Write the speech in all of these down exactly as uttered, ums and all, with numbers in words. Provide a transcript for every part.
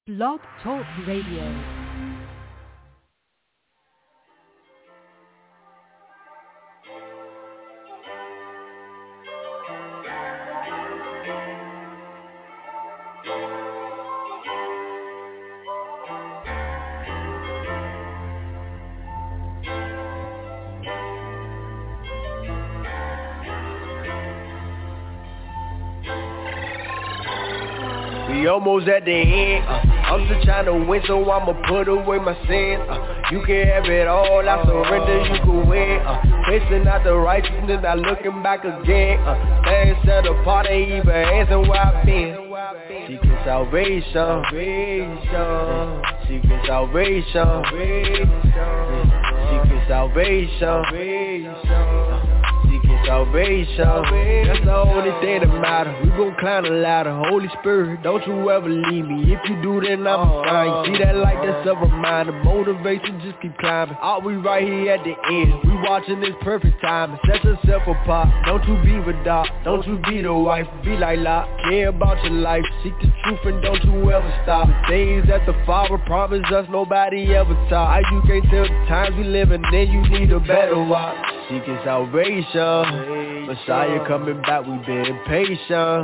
Blog Talk Radio. We almost at the end, uh, I'm just trying to win, so I'ma put away my sins. uh, You can have it all, I surrender, you can win. uh, Facing out the righteousness, not looking back again. uh, Things set apart, ain't even answer where I've been. Seeking salvation, seeking salvation, seeking salvation, seeking salvation. That's the only thing that matter. We gon' climb the ladder. Holy Spirit, don't you ever leave me. If you do, then I'm fine. See that light, that's a reminder. Motivation, just keep climbing. Are we right here at the end? We watching this perfect time. Set yourself apart. Don't you be with dark. Don't you be the wife. Be like Lot. Care about your life. Seek the truth and don't you ever stop. The things that the Father promised us, nobody ever taught. How you can't tell the times we live in, then you need a better watch. Seeking salvation, Messiah coming back, we been patient.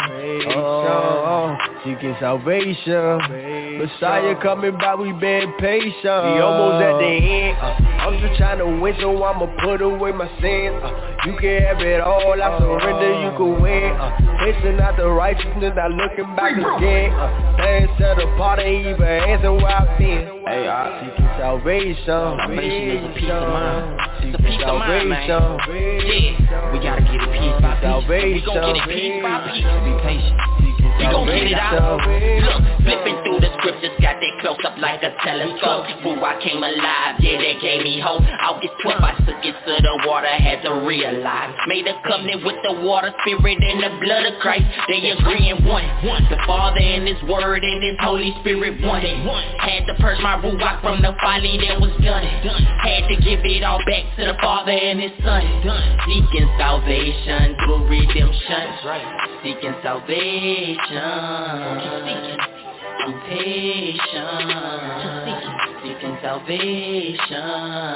Oh, seeking salvation, Messiah coming back, we been patient. We almost at the end, uh, I'm just trying to win, so I'ma put away my sins. uh, You can have it all, I surrender, you can win. uh, Facing out the righteousness, not looking back again. uh, Things set apart, ain't even answer where I've been. Hey, I seeking salvation, salvation is a peace of mind. It's a peace of mind, man. Yeah, we gotta get it piece by piece. We gon' get it piece by piece. Be patient. We gon' get it out. Look, flipping through the scriptures, got that close up like a telescope. Boo, I came alive, yeah, that gave me hope. August twelfth, I took it to the water, had to realize. Made a covenant with the water, spirit, and the blood of Christ. They agree in one. The Father and His Word and His Holy Spirit one. Had to purge my ruach from the folly that was done. Had to give it all back to the Father and His Son. Seeking salvation through redemption. Seeking salvation. I'm patient. Seeking salvation.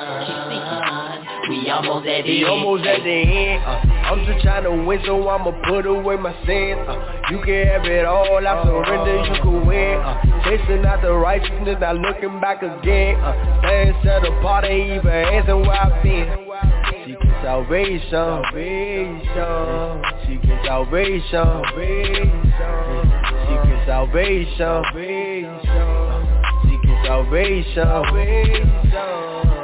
We almost at the end. almost at the end. Uh, I'm just trying to win, so I'ma put away my sins. Uh, you can have it all, I surrender, you can win. Uh, Facing out the righteousness, not looking back again. Uh, Things set apart, ain't even answer where I've been. Seeking salvation, seeking salvation, seeking salvation, seeking salvation.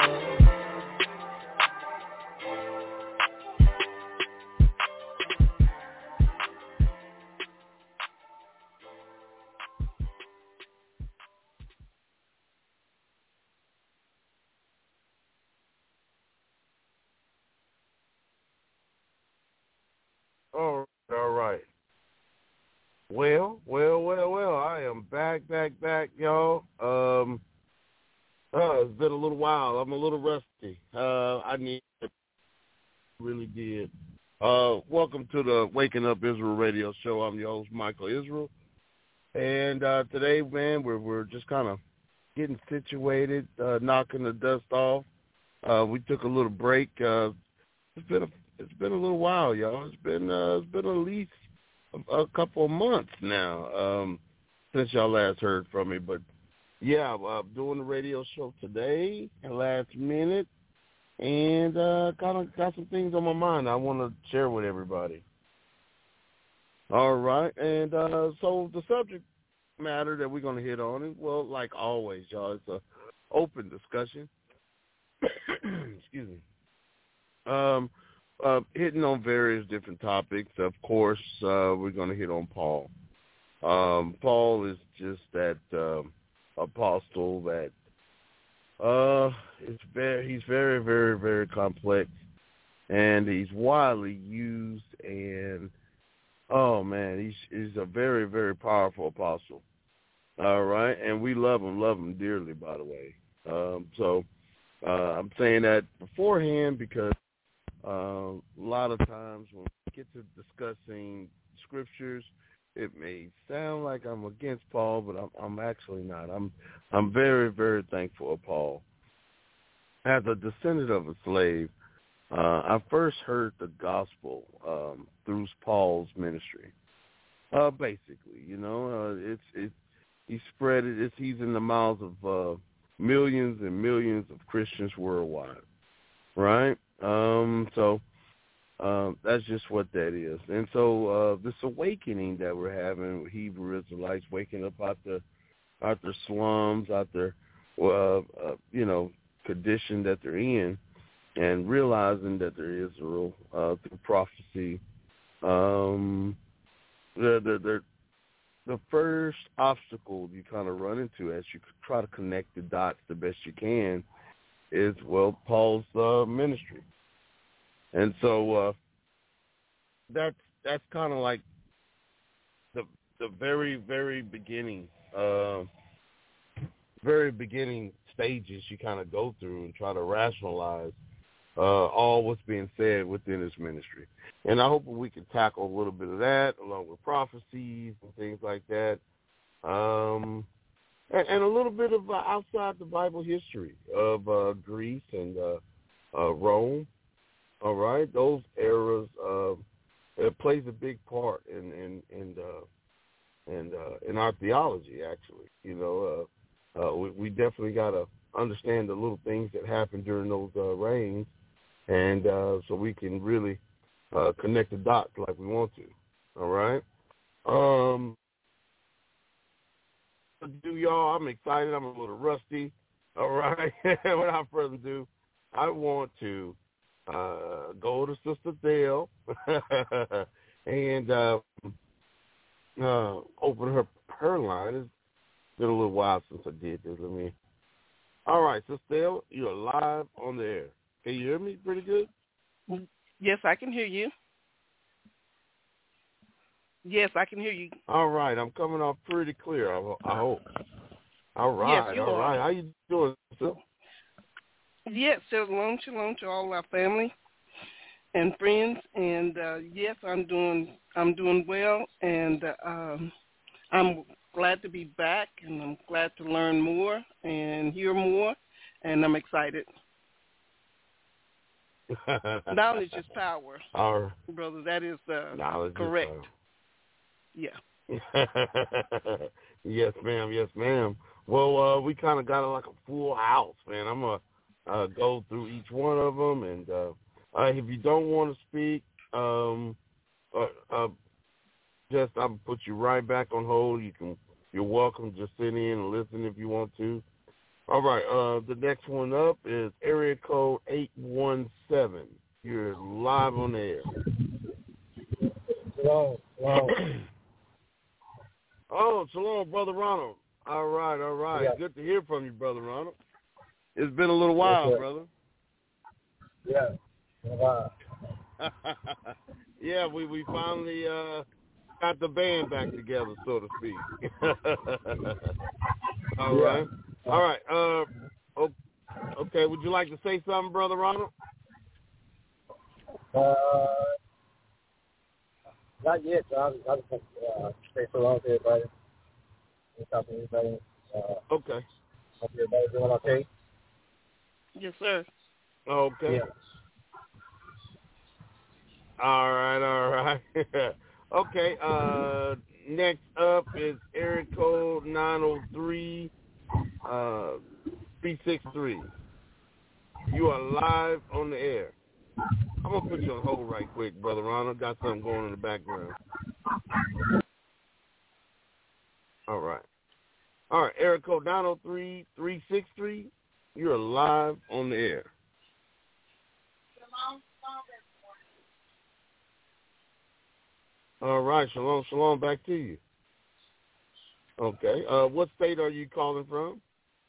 All right, all right. Well, well, well, well. I am back, back, back, y'all. Um, uh, it's been a little while. I'm a little rusty. Uh, I need it. Really did. Uh, welcome to the Waking Up Israel radio show. I'm your host, Michael Israel. And uh, today, man, we're we're just kind of getting situated, uh, knocking the dust off. Uh, we took a little break. Uh, it's been a It's been a little while, y'all. It's been uh, it's been at least a, a couple of months now um, since y'all last heard from me. But yeah, I'm uh, doing the radio show today, last minute, and uh, kind of got some things on my mind I want to share with everybody. All right, and uh, so the subject matter that we're going to hit on is, well, like always, y'all, it's an open discussion. Excuse me. Um. Uh, hitting on various different topics. Of course, uh, we're going to hit on Paul. Um, Paul is just that uh, apostle that uh, is very, he's very, very, very complex, and he's widely used, and, oh, man, he's, he's a very, very powerful apostle. All right, and we love him, love him dearly, by the way. Um, so uh, I'm saying that beforehand because Uh, a lot of times when we get to discussing scriptures, it may sound like I'm against Paul, but I'm, I'm actually not. I'm I'm very, very thankful of Paul. As a descendant of a slave, uh, I first heard the gospel um, through Paul's ministry. Uh, basically, you know, uh, it's it's he spread it. It's, he's in the mouths of uh, millions and millions of Christians worldwide, right? Um, so. Um, that's just what that is. And so uh, this awakening that we're having with Hebrew Israelites, waking up out the out their slums, out their, uh, uh, you know, condition that they're in, and realizing that they're Israel uh, through prophecy. Um, they're, they're, they're, the first obstacle you kind of run into as you try to connect the dots the best you can is, well, Paul's uh, ministry. And so uh, that's that's kind of like the the very very beginning, uh, very beginning stages you kind of go through and try to rationalize uh, all what's being said within this ministry. And I hope we can tackle a little bit of that along with prophecies and things like that, um, and, and a little bit of uh, outside the Bible history of uh, Greece and uh, uh, Rome. All right, those eras, uh, it plays a big part in in in, uh, in, uh, in our theology. Actually, you know, uh, uh, we, we definitely got to understand the little things that happened during those uh, reigns, and uh, so we can really uh, connect the dots like we want to. All right. Um, do y'all? I'm excited. I'm a little rusty. All right. Without further ado, I want to. Uh, go to Sister Dale and uh, uh, open her her line. It's been a little while since I did this. I mean, all right, Sister Dale, you're live on the air. Can you hear me pretty good? Yes, I can hear you. Yes, I can hear you. All right, I'm coming off pretty clear, I, I hope. All right, yes, all are. right. How you doing, Sister? Yes, shalom, shalom to all our family and friends, and uh, yes, I'm doing, I'm doing well, and uh, um, I'm glad to be back, and I'm glad to learn more and hear more, and I'm excited. Knowledge is power, Our, brother. That is uh, knowledge correct. Is yeah. Yes, ma'am. Yes, ma'am. Well, uh, we kind of got like a full house, man. I'm gonna uh, go through each one of them, and uh, uh, if you don't want to speak, um, uh, uh, just I'll put you right back on hold. You can, you're welcome. Just sit in and listen if you want to. All right. Uh, the next one up is area code eight one seven. You're live on the air. Hello. Hello. Oh, shalom, Brother Ronald. All right, all right. Yeah. Good to hear from you, Brother Ronald. It's been a little while, yes, brother. Yeah. Wow. Yeah, we, we finally uh, got the band back together, so to speak. All yeah. right. All right. Uh, okay, would you like to say something, Brother Ronald? Uh, not yet. So I was, I was going to uh, say so long to everybody. Talk to everybody. Uh, okay. Hope everybody's doing okay. Yes, sir. Okay. Yeah. All right, all right. Okay, uh, next up is area code nine oh three, uh, three six three. You are live on the air. I'm going to put you on hold right quick, Brother Ronald. Got something going in the background. All right. All right, area code nine oh three, three six three. You're live on the air. All right, shalom, shalom, back to you. Okay, uh, what state are you calling from?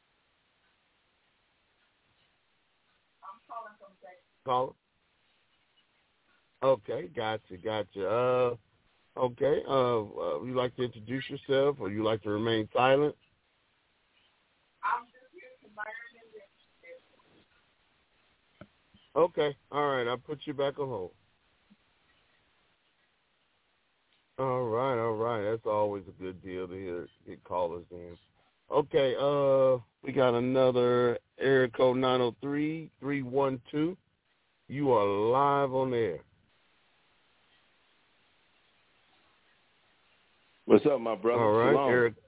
I'm calling from Texas. Caller? Okay, gotcha, gotcha. Uh, okay, uh, uh, would you like to introduce yourself, or you like to remain silent? I'm just here to learn and listen. Okay, all right, I'll put you back on hold. All right, all right. That's always a good deal to hear get callers in. Okay, uh, we got another area code nine oh three, three one two. You are live on air. What's up, my brother? All right, Shalom. Eric.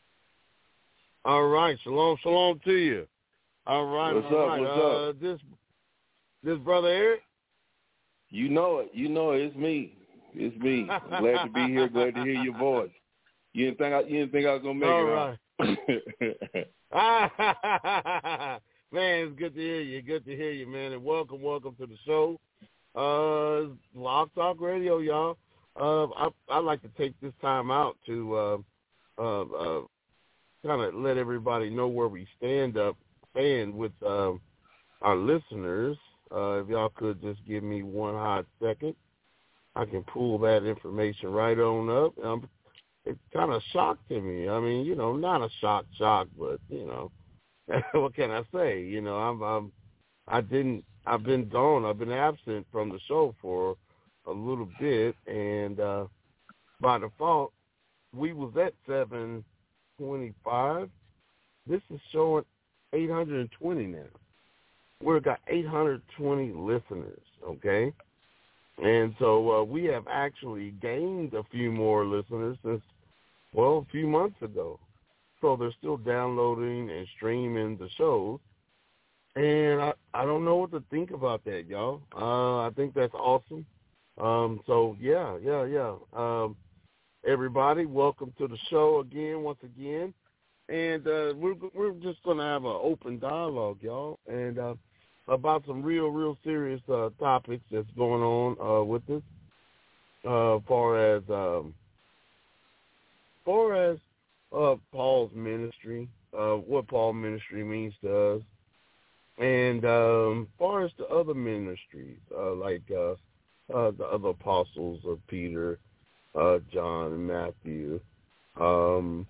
All right, shalom, shalom to you. All right, what's all up? right. What's uh, up? This, this brother Eric. You know it. You know it. It's me. It's me. I'm glad to be here. Glad to hear your voice. You didn't think I, you didn't think I was gonna make all it. All right. Man, it's good to hear you. Good to hear you, man. And welcome, welcome to the show. Uh, Blog Talk Radio, y'all. Uh, I I like to take this time out to uh, uh, uh, kind of let everybody know where we stand up, stand with uh, our listeners. Uh, if y'all could just give me one hot second, I can pull that information right on up. Um, it's kind of shocked to me. I mean, you know, not a shock, shock, but you know, what can I say? You know, I'm, I'm, I didn't, I've been gone. I've been absent from the show for a little bit, and uh, by default, we was at seven twenty-five. This is showing eight hundred twenty now. We've got eight hundred twenty listeners, okay? And so uh, we have actually gained a few more listeners since, well, a few months ago. So they're still downloading and streaming the shows. And I, I don't know what to think about that, y'all. Uh, I think that's awesome. Um, so, yeah, yeah, yeah. Um, everybody, welcome to the show again, once again. And uh, we're we're just going to have an open dialogue, y'all, and uh, about some real, real serious uh, topics that's going on uh, with us, uh, as far as um, far as uh, Paul's ministry, uh, what Paul's ministry means to us, and um, as far as the other ministries, uh, like uh, uh, the other apostles of Peter, uh, John, and Matthew. Um,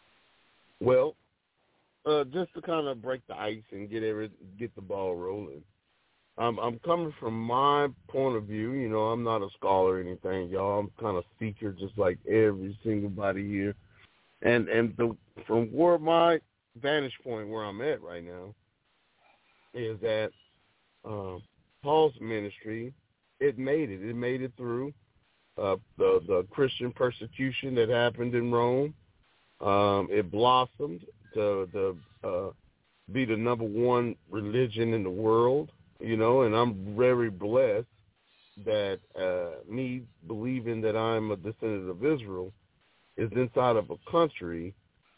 Well, uh, just to kind of break the ice and get every get the ball rolling, I'm I'm coming from my point of view. You know, I'm not a scholar or anything, y'all. I'm kind of seeker, just like every single body here. And and the from where my vantage point, where I'm at right now, is that uh, Paul's ministry, it made it. It made it through uh, the the Christian persecution that happened in Rome. Um, it blossomed to, to uh, be the number one religion in the world, you know, and I'm very blessed that uh, me believing that I'm a descendant of Israel is inside of a country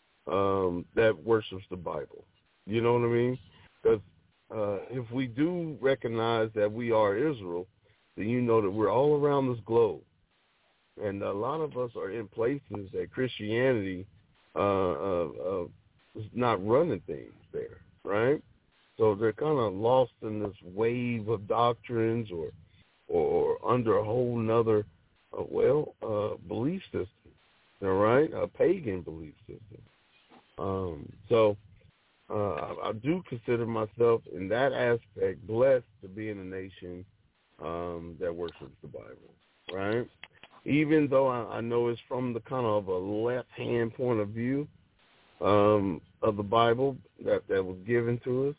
um, that worships the Bible. You know what I mean? Because uh, if we do recognize that we are Israel, then you know that we're all around this globe. And a lot of us are in places that Christianity Uh, uh, uh, is not running things there, right? So they're kind of lost in this wave of doctrines or or, or under a whole nother, uh, well, uh, belief system, all right, a pagan belief system. Um, so uh, I, I do consider myself in that aspect blessed to be in a nation um, that worships the Bible, right? Even though I, I know it's from the kind of a left-hand point of view um, of the Bible that, that was given to us.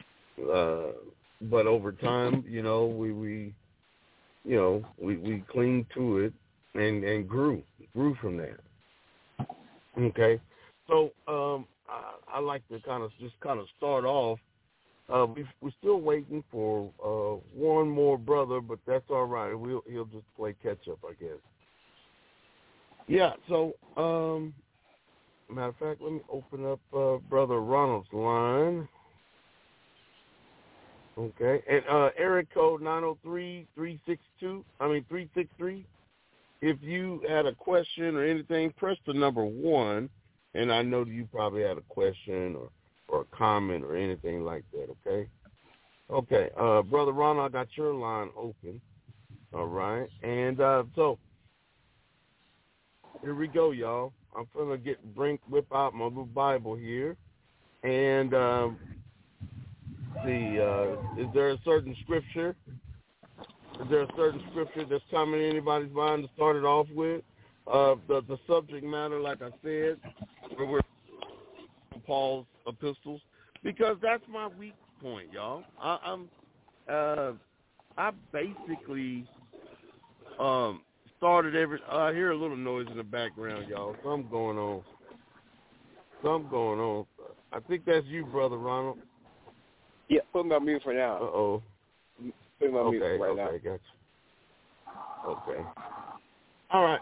Uh, but over time, you know, we, we you know, we, we clinged to it and, and grew, grew from that. Okay? So um, I, I like to kind of just kind of start off. Uh, we, we're still waiting for uh, one more brother, but that's all right. We'll, he'll just play catch-up, I guess. Yeah, so, um, matter of fact, let me open up uh, Brother Ronald's line. Okay, and uh, area code nine oh three, three six two, I mean three six three. If you had a question or anything, press the number one, and I know you probably had a question or, or a comment or anything like that, okay? Okay, uh, Brother Ronald, I got your line open, all right? And uh, so, here we go, y'all. I'm gonna get bring whip out my little Bible here, and um, see. Uh, is there a certain scripture? Is there a certain scripture that's coming in anybody's mind to start it off with? uh, the the subject matter, like I said, where we're Paul's epistles, because that's my weak point, y'all. I, I'm uh, I basically um, started every. Uh, I hear a little noise in the background, y'all. Something going on. Something going on. I think that's you, Brother Ronald. Yeah, put me on mute for now. Uh-oh. Put me on Okay, mute right okay, now. gotcha. Okay. All right.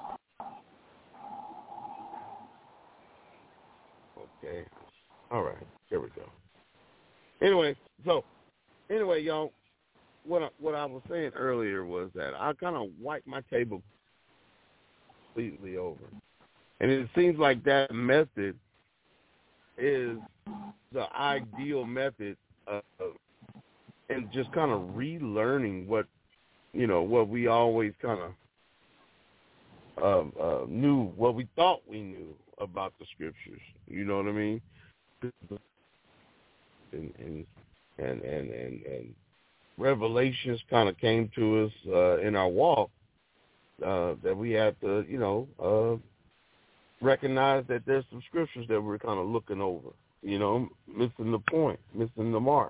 Okay. All right. There we go. Anyway, so, anyway, y'all, what I, what I was saying earlier was that I kind of wiped my table completely over. And it seems like that method is the ideal method of, and just kind of relearning what, you know, what we always kind of uh, uh, knew, what we thought we knew about the scriptures. You know what I mean? And and and and, and, and revelations kind of came to us uh, in our walk uh, that we had to, you know, uh, recognize that there's some scriptures that we're kind of looking over, you know, missing the point, missing the mark.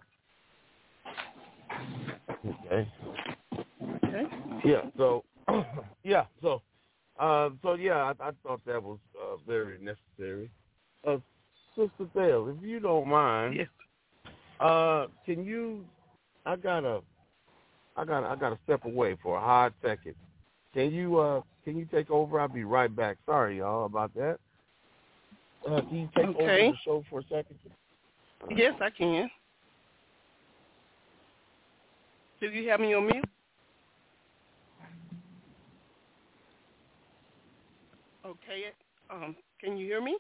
Okay. Okay. Yeah. So, yeah. So, uh, so yeah, I, I thought that was uh, very necessary. Uh, Sister Dale, if you don't mind, yes. uh, can you? I gotta, I gotta, I gotta step away for a hot second. Can you, uh, can you take over? I'll be right back. Sorry, y'all, about that. Uh, can you take okay. over the show for a second? Yes, I can. Do you have me on mute? Okay. Um, can you hear me?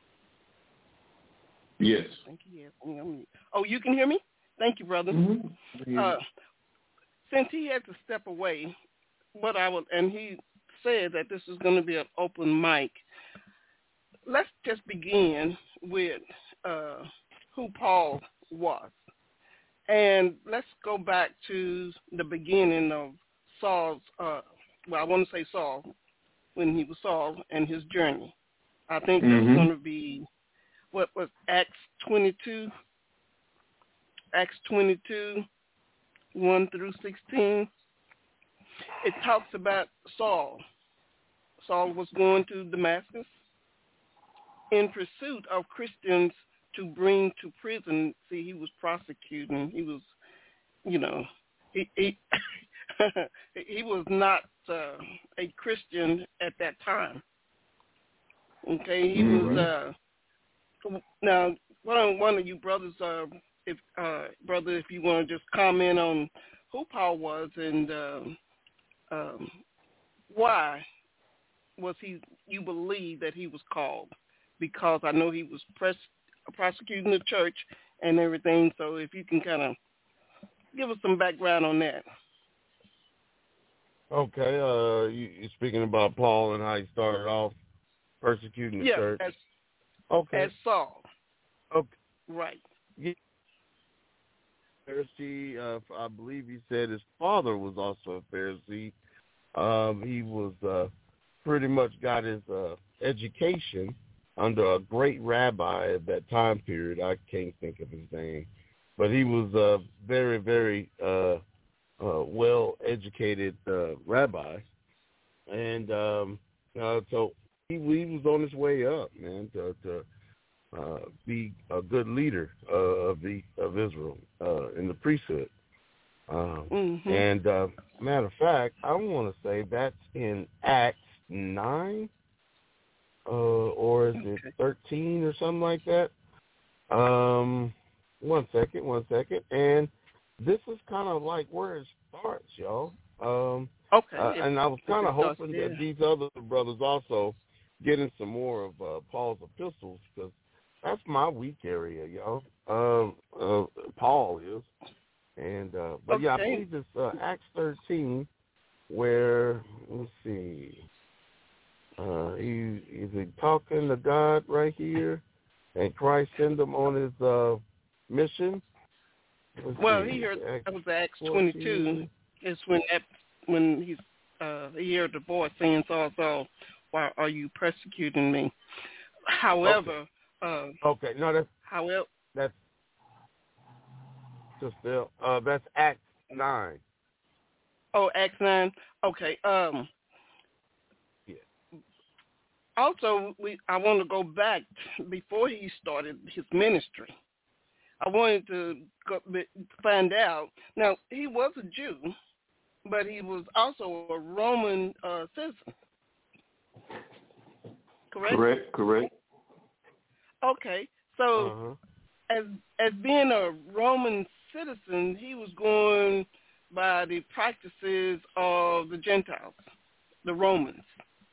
Yes. I think he has me on mute. Oh, you can hear me? Thank you, brother. Mm-hmm. Uh, since he had to step away, what I would, and he said that this is going to be an open mic, let's just begin with uh, who Paul was. And let's go back to the beginning of Saul's, uh, well, I want to say Saul, when he was Saul and his journey. I think mm-hmm. that's going to be, what was Acts twenty-two? Acts twenty-two, one through sixteen. It talks about Saul. Saul was going to Damascus in pursuit of Christians to bring to prison. See, he was prosecuting. He was, you know, he he, he was not uh, a Christian at that time. Okay, he mm-hmm. was. Uh, now, one of, one of you brothers, uh, if uh, brother, if you want to just comment on who Paul was and uh, um, why was he? You believe that he was called? Because I know he was press, prosecuting the church and everything. So if you can kind of give us some background on that. Okay, uh, you, you're speaking about Paul and how he started off persecuting the yeah, church. As, okay. as Saul. Okay. Right. Yeah. Pharisee, uh, I believe he said his father was also a Pharisee. Um, he was uh, pretty much got his uh, education under a great rabbi at that time period. I can't think of his name, but he was a very, very uh, uh, well-educated uh, rabbi, and um, uh, so he, he was on his way up, man, to, to uh, be a good leader uh, of the of Israel uh, in the priesthood. Um, mm-hmm. And uh, matter of fact, I want to say that's in Acts nine. Uh, or is it thirteen or something like that? Um, one second, one second. And this is kind of like where it starts, y'all. Um, okay. Uh, and I was kind of hoping yeah. that these other brothers also get in some more of uh, Paul's epistles, because that's my weak area, y'all. Um, uh, Paul is. And uh, But, okay. yeah, I believe it's uh, Acts thirteen where, let's see, Uh, he is he talking to God right here, and Christ sent him on his uh, mission. Let's well, see, he heard Acts that was Acts fourteen. twenty-two. Is when that, when he's uh, he heard the voice saying, "Saul, Saul, why are you persecuting me? However, okay, uh, okay. no, that's however, that's just still uh, that's Acts nine. Oh, Acts nine. Okay. Um. Yeah. Also, we I want to go back before he started his ministry. I wanted to go, find out. Now, he was a Jew, but he was also a Roman uh, citizen. Correct? Correct, correct. Okay. So, Uh-huh. as as being a Roman citizen, he was going by the practices of the Gentiles, the Romans.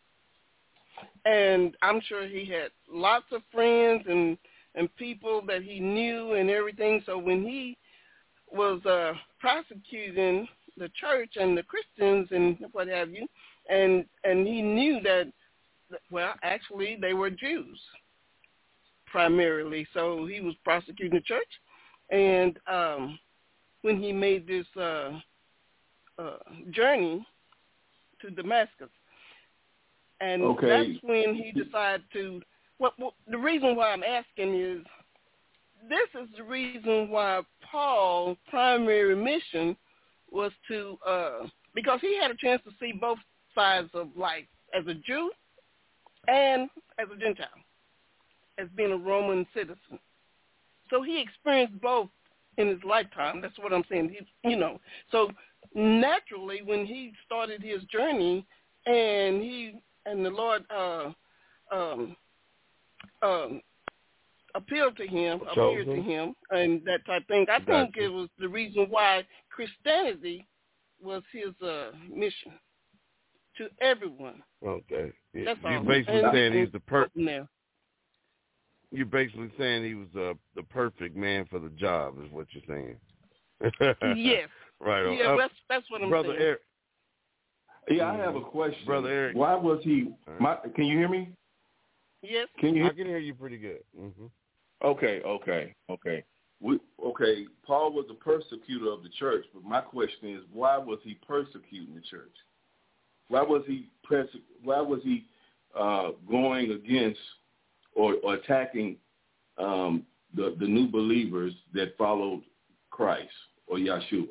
And I'm sure he had lots of friends and, and people that he knew and everything. So when he was uh, prosecuting the church and the Christians and what have you, and and he knew that, well, actually they were Jews primarily. So he was prosecuting the church. And um, when he made this uh, uh, journey to Damascus, and okay. that's when he decided to, well, well, the reason why I'm asking is, this is the reason why Paul's primary mission was to, uh, because he had a chance to see both sides of life, as a Jew and as a Gentile, as being a Roman citizen. So he experienced both in his lifetime. That's what I'm saying. He, you know, so naturally when he started his journey and he and the Lord uh, um, um, appealed to him, appeared to him, and that type of thing, I think it was the reason why Christianity was his uh, mission to everyone. Okay. That's You're all. basically and, saying he's the per- now. You're basically saying he was uh, the perfect man for the job, is what you're saying. Yes. Right on. Yeah, uh, that's, that's what I'm Brother saying. Eric. Yeah, I have a question. Brother Eric. Why was he, my, can you hear me? Yes. Can you? I can hear you pretty good. Mm-hmm. Okay, okay, okay. We, okay, Paul was a persecutor of the church, but my question is, why was he persecuting the church? Why was he perse- Why was he uh, going against or, or attacking um, the, the new believers that followed Christ or Yeshua?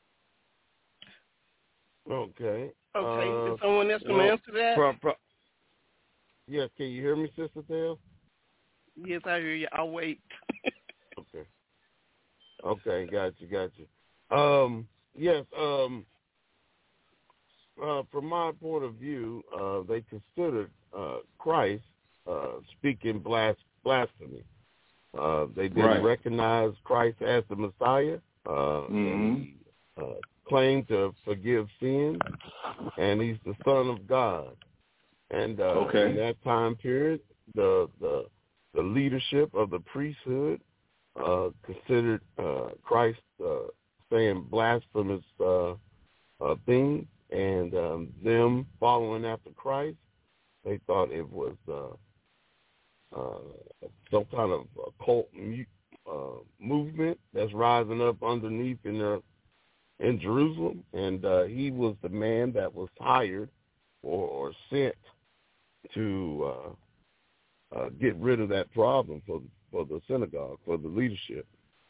Okay. Okay. Uh, Is someone else going to well, answer that? Pro, pro, yes. Can you hear me, Sister Thea? Yes, I hear you. I'll wait. Okay. Okay, got you, got you. Um, yes, um, uh, from my point of view, uh, they considered uh, Christ uh, speaking blas- blasphemy. Uh, they didn't right. recognize Christ as the Messiah. Uh, mm-hmm. and he uh, claimed to forgive sins, and he's the Son of God. And uh, okay. in that time period, the the the leadership of the priesthood uh, considered uh, Christ uh, saying blasphemous uh, uh, things, and um, them following after Christ, they thought it was uh, uh, some kind of occult uh, movement that's rising up underneath in the, in Jerusalem, and uh, he was the man that was hired or, or sent to uh, Uh, get rid of that problem for for the synagogue, for the leadership.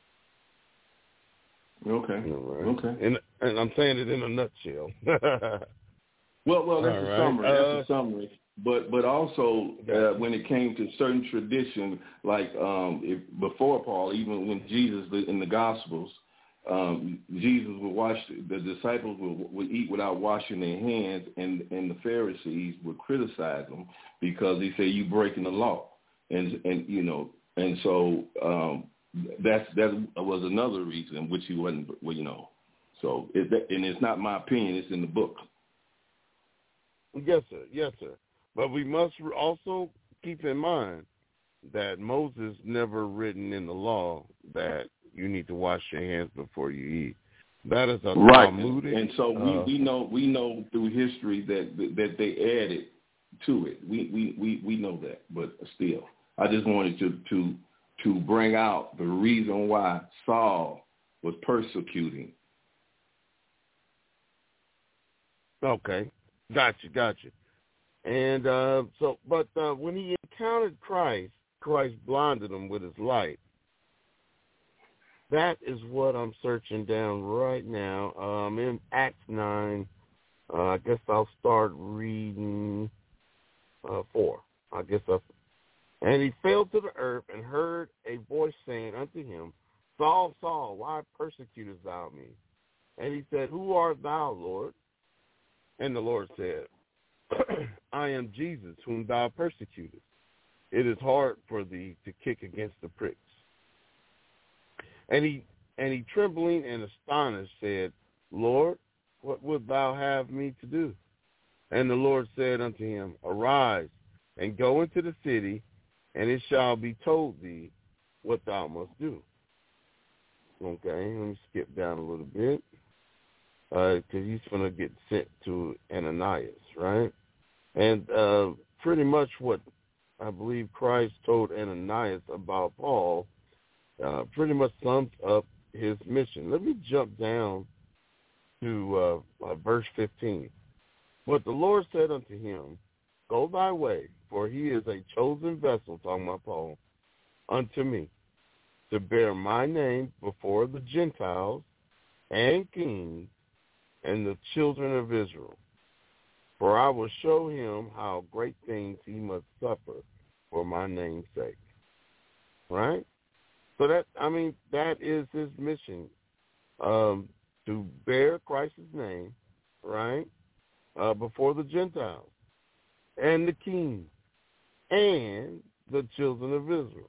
Okay. You know, right? Okay. And and I'm saying it in a nutshell. well, well, that's All a right. summary. Uh, that's a summary. But but also uh, when it came to certain tradition, like um, if, before Paul, even when Jesus in the Gospels, um, Jesus would wash the disciples would, would eat without washing their hands, and and the Pharisees would criticize them because he said, "You breaking the law," and and you know, and so um, that's that was another reason which he wasn't, well, you know. So it, and it's not my opinion; it's in the book. Yes, sir. Yes, sir. But we must also keep in mind that Moses never written in the law that you need to wash your hands before you eat. That is a right. Talmudic. And so we, uh, we know we know through history that that they added to it. We we, we, we know that, but still, I just wanted to, to to bring out the reason why Saul was persecuting. Okay, got you, got you. And uh, so, but uh, when he encountered Christ, Christ blinded him with his light. That is what I'm searching down right now. Um, in Acts nine, uh, I guess I'll start reading uh, four. I guess I. And he fell to the earth and heard a voice saying unto him, Saul, Saul, why persecutest thou me? And he said, Who art thou, Lord? And the Lord said, I am Jesus, whom thou persecutest. It is hard for thee to kick against the pricks. And he and he trembling and astonished said, Lord, what wilt thou have me to do? And the Lord said unto him, Arise and go into the city, and it shall be told thee what thou must do. Okay, let me skip down a little bit, because uh, he's going to get sent to Ananias, right? And uh, pretty much what I believe Christ told Ananias about Paul uh, pretty much sums up his mission. Let me jump down to uh, uh, verse fifteen. But the Lord said unto him, Go thy way, for he is a chosen vessel, talking about Paul, unto me, to bear my name before the Gentiles and kings and the children of Israel. For I will show him how great things he must suffer for my name's sake. Right? So that, I mean, that is his mission, um, to bear Christ's name, right, uh, before the Gentiles and the kings and the children of Israel.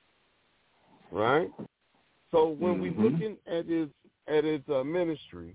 Right? So when mm-hmm. we're looking at his at his uh, ministry,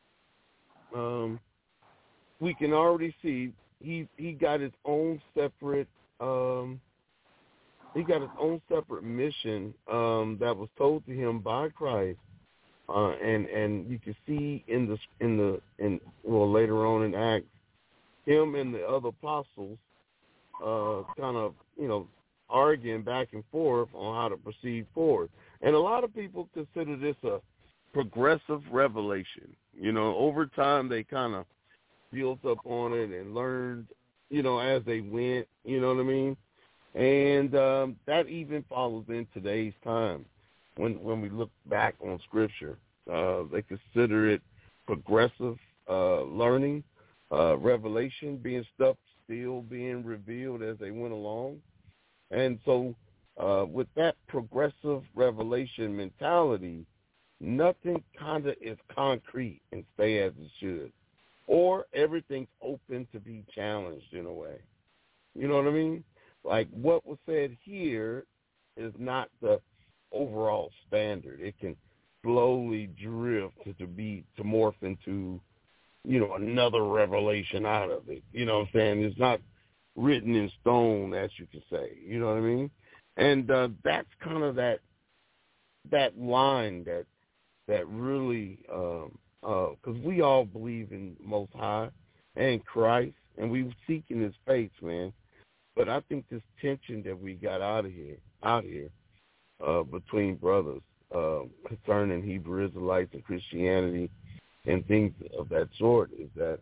um, we can already see he he got his own separate um, he got his own separate mission um, that was told to him by Christ, uh, and and you can see in the in the in well later on in Acts, him and the other apostles uh, kind of you know. arguing back and forth on how to proceed forward. And a lot of people consider this a progressive revelation. You know, over time they kind of built up on it and learned, you know, as they went, you know what I mean? And um, that even follows in today's time. When when we look back on Scripture, uh, they consider it progressive uh, learning, uh, revelation, being stuff still being revealed as they went along. And so uh, with that progressive revelation mentality, nothing kind of is concrete and stay as it should. Or everything's open to be challenged in a way. You know what I mean? Like what was said here is not the overall standard. It can slowly drift to, to be to morph into, you know, another revelation out of it. You know what I'm saying? It's not written in stone, as you can say, you know what I mean? And uh, that's kind of that that line that that really, um, uh, because we all believe in Most High and Christ, and we seek in His face, man. But I think this tension that we got out of here, out here, uh, between brothers uh, concerning Hebrew Israelites and Christianity and things of that sort is that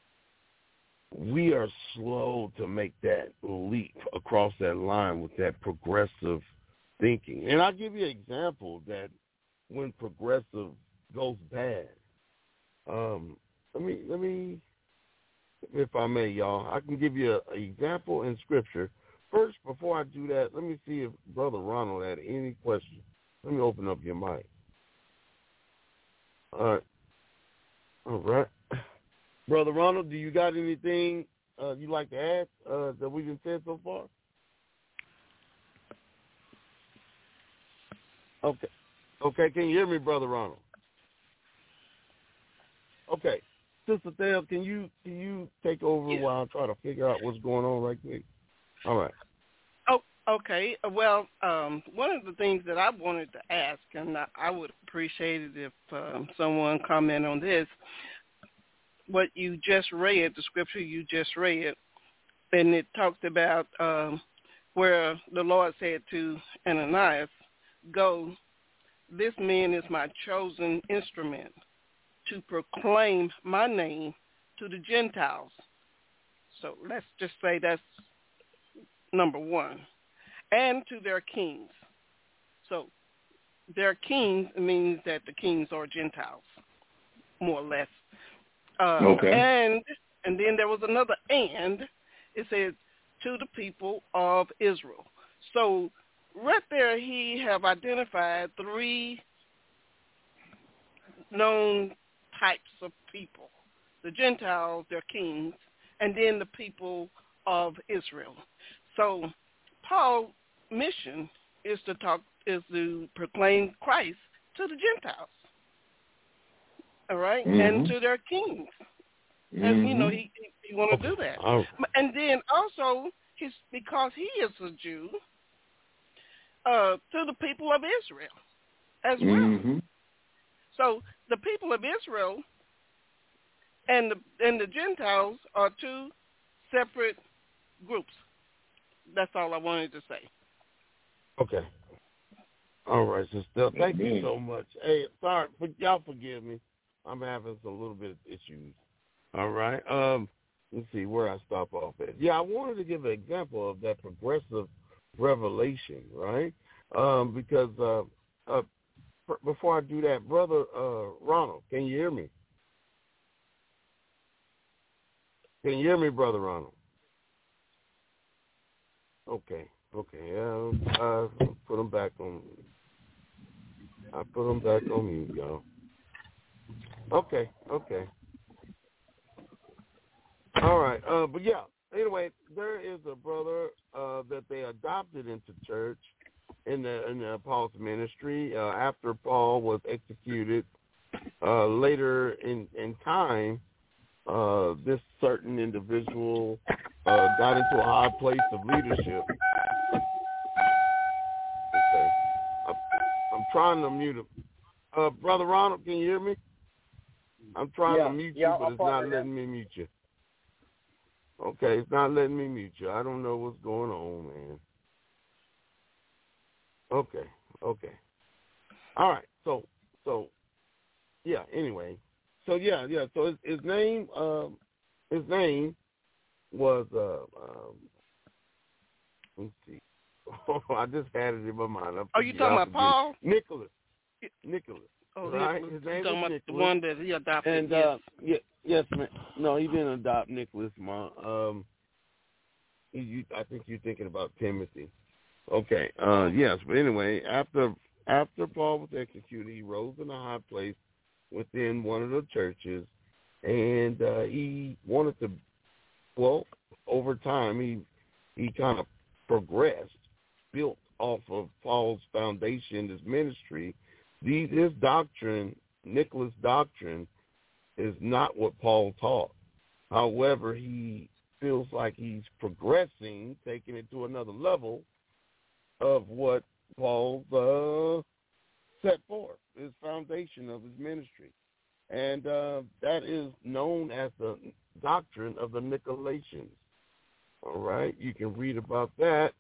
we are slow to make that leap across that line with that progressive thinking. And I'll give you an example that when progressive goes bad. Um, let me, let me, if I may, y'all, I can give you an example in Scripture. First, before I do that, let me see if Brother Ronald had any questions. Let me open up your mic. All right. All right. Brother Ronald, do you got anything uh, you'd like to add uh, that we've been said so far? Okay. Okay, can you hear me, Brother Ronald? Okay. Sister Thea, can you can you take over yeah. while I try to figure out what's going on right quick? All right. Oh, okay. Well, um, one of the things that I wanted to ask, and I, I would appreciate it if um, someone comment on this, what you just read, the scripture you just read, and it talked about um, where the Lord said to Ananias, go, this man is my chosen instrument to proclaim my name to the Gentiles. So let's just say that's number one. And to their kings. So their kings means that the kings are Gentiles, more or less. Uh, okay. And and then there was another and. It says to the people of Israel. So right there he have identified three known types of people. The Gentiles, their kings, and then the people of Israel. So Paul's mission is to talk is to proclaim Christ to the Gentiles. All right? Mm-hmm. And to their kings. Mm-hmm. And you know he he, he want to Okay. do that. Oh. And then also he's because he is a Jew, uh, to the people of Israel as well. Mm-hmm. So the people of Israel and the and the Gentiles are two separate groups. That's all I wanted to say. Okay. All right, sister. Thank you Amen. so much. Hey, sorry, but y'all forgive me. I'm having a little bit of issues. All right. Um, let's see where I stop off at. Yeah, I wanted to give an example of that progressive revelation, right? Um, because uh, uh, pr- before I do that, Brother uh, Ronald, can you hear me? Can you hear me, Brother Ronald? Okay. Okay. Yeah, I put him back on. I put him back on mute, y'all. Okay. Okay. All right. Uh, but yeah. Anyway, there is a brother uh, that they adopted into church in the in the Paul's ministry uh, after Paul was executed. Uh, later in in time, uh, this certain individual uh, got into a high place of leadership. Okay. I, I'm trying to mute him. Uh, Brother Ronald, can you hear me? I'm trying Yeah, to mute yeah, you, but I'll it's not partner letting me mute you. Okay, it's not letting me mute you. I don't know what's going on, man. Okay, okay. All right, so, so, yeah, anyway. So, yeah, yeah, so his, his name, um, his name was, uh, um, let's see. I just had it in my mind. I Are you forget- talking I about forget. Paul? Nicholas. Nicholas. Oh, Right? Nicholas. His name You're talking was about Nicholas. the one that he adopted. And, yes. uh, yeah, yes, man. No, he didn't adopt Nicholas, Ma. Um, he, you, I think you're thinking about Timothy. Okay, uh, yes, but anyway, after after Paul was executed, he rose in a high place within one of the churches, and uh, he wanted to, well, over time, he he kind of progressed, built off of Paul's foundation, his ministry. The, his doctrine, Nicholas' doctrine, is not what Paul taught. However, he feels like he's progressing, taking it to another level of what Paul uh, set forth, his foundation of his ministry. And uh, that is known as the doctrine of the Nicolaitans. All right, you can read about that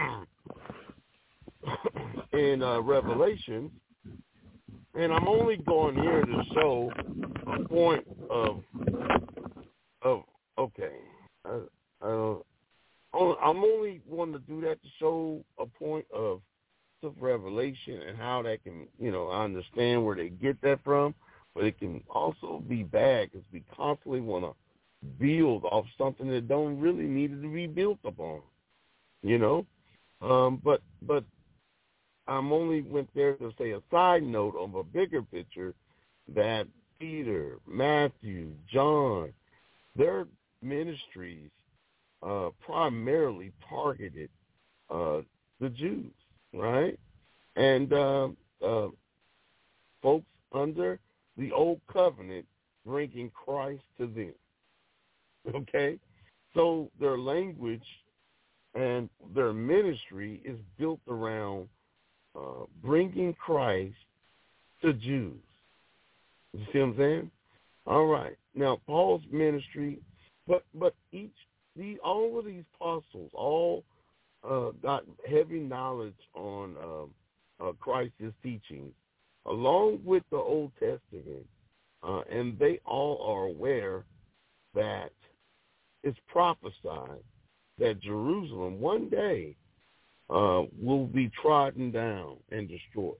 in uh, Revelation. And I'm only going here to show a point of, of okay, I, I don't, I'm only wanting to do that to show a point of, of revelation and how that can, you know, I understand where they get that from, but it can also be bad because we constantly want to build off something that don't really need to be built upon, you know. Um, but but I'm only went there to say a side note of a bigger picture that Peter, Matthew, John, their ministries uh, primarily targeted uh, the Jews, right? And uh, uh, folks under the old covenant bringing Christ to them, okay? So their language and their ministry is built around uh, bringing Christ to Jews. You see what I'm saying? All right. Now, Paul's ministry, but but each, the, all of these apostles all uh, got heavy knowledge on uh, uh, Christ's teachings, along with the Old Testament, uh, and they all are aware that it's prophesied that Jerusalem one day uh, will be trodden down and destroyed.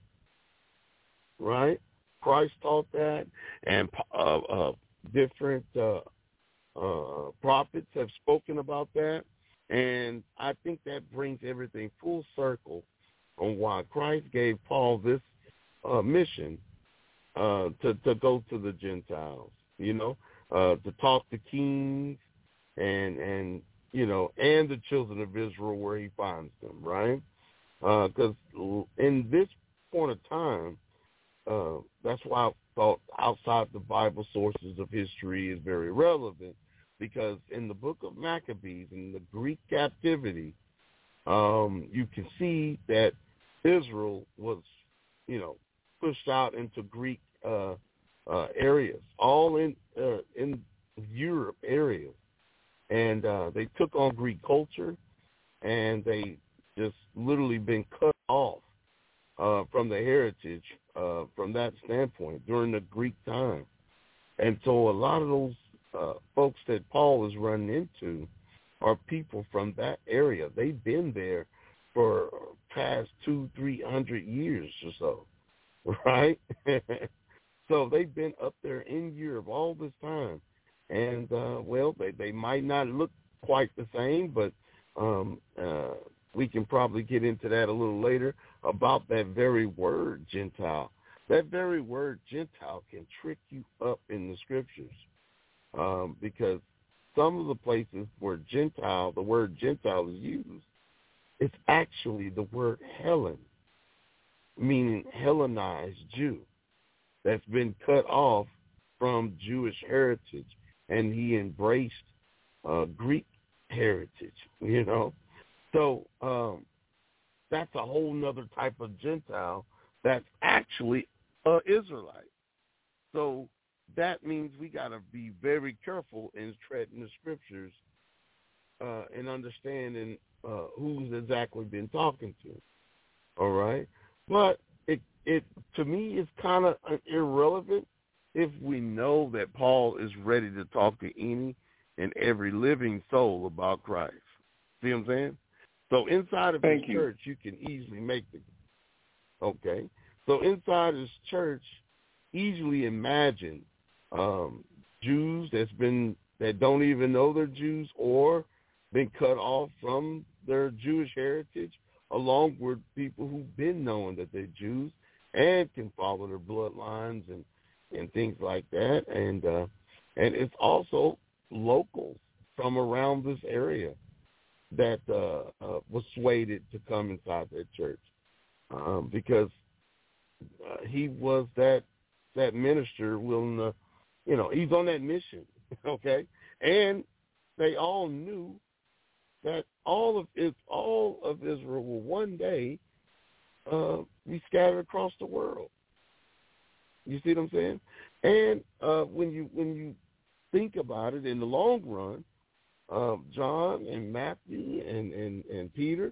Right? Christ taught that, and uh, uh, different uh, uh, prophets have spoken about that. And I think that brings everything full circle on why Christ gave Paul this uh, mission uh, to, to go to the Gentiles, you know, uh, to talk to kings and, and, you know, and the children of Israel where he finds them, right? Because uh, in this point of time, uh, that's why I thought outside the Bible sources of history is very relevant, because in the book of Maccabees, in the Greek captivity, um, you can see that Israel was, you know, pushed out into Greek uh, uh, areas, all in uh, in Europe areas. And uh, they took on Greek culture, and they just literally been cut off uh, from the heritage uh, from that standpoint during the Greek time. And so a lot of those uh, folks that Paul is running into are people from that area. They've been there for past two, three hundred years or so, right? So they've been up there in Europe all this time. And, uh, well, they, they might not look quite the same, but um, uh, we can probably get into that a little later about that very word, Gentile. That very word, Gentile, can trick you up in the scriptures um, because some of the places where Gentile, the word Gentile is used, it's actually the word Hellen, meaning Hellenized Jew, that's been cut off from Jewish heritage, and he embraced uh, Greek heritage, you know. So um, that's a whole nother type of Gentile that's actually an Israelite. So that means we got to be very careful in treading the scriptures uh, and understanding uh, who's exactly been talking to. All right? But it, it to me, is kind of irrelevant if we know that Paul is ready to talk to any and every living soul about Christ. See what I'm saying? So inside of Thank his you. church, you can easily make the, okay? So inside his church, easily imagine um, Jews that's been, that don't even know they're Jews or been cut off from their Jewish heritage, along with people who've been knowing that they're Jews and can follow their bloodlines and and things like that, and uh, and it's also locals from around this area that uh, uh, was swayed to come inside that church um, because uh, he was that that minister willing to, you know, he's on that mission, okay, and they all knew that all of it, all of Israel will one day uh, be scattered across the world. You see what I'm saying? And uh, when you when you think about it in the long run, uh, John and Matthew and, and, and Peter,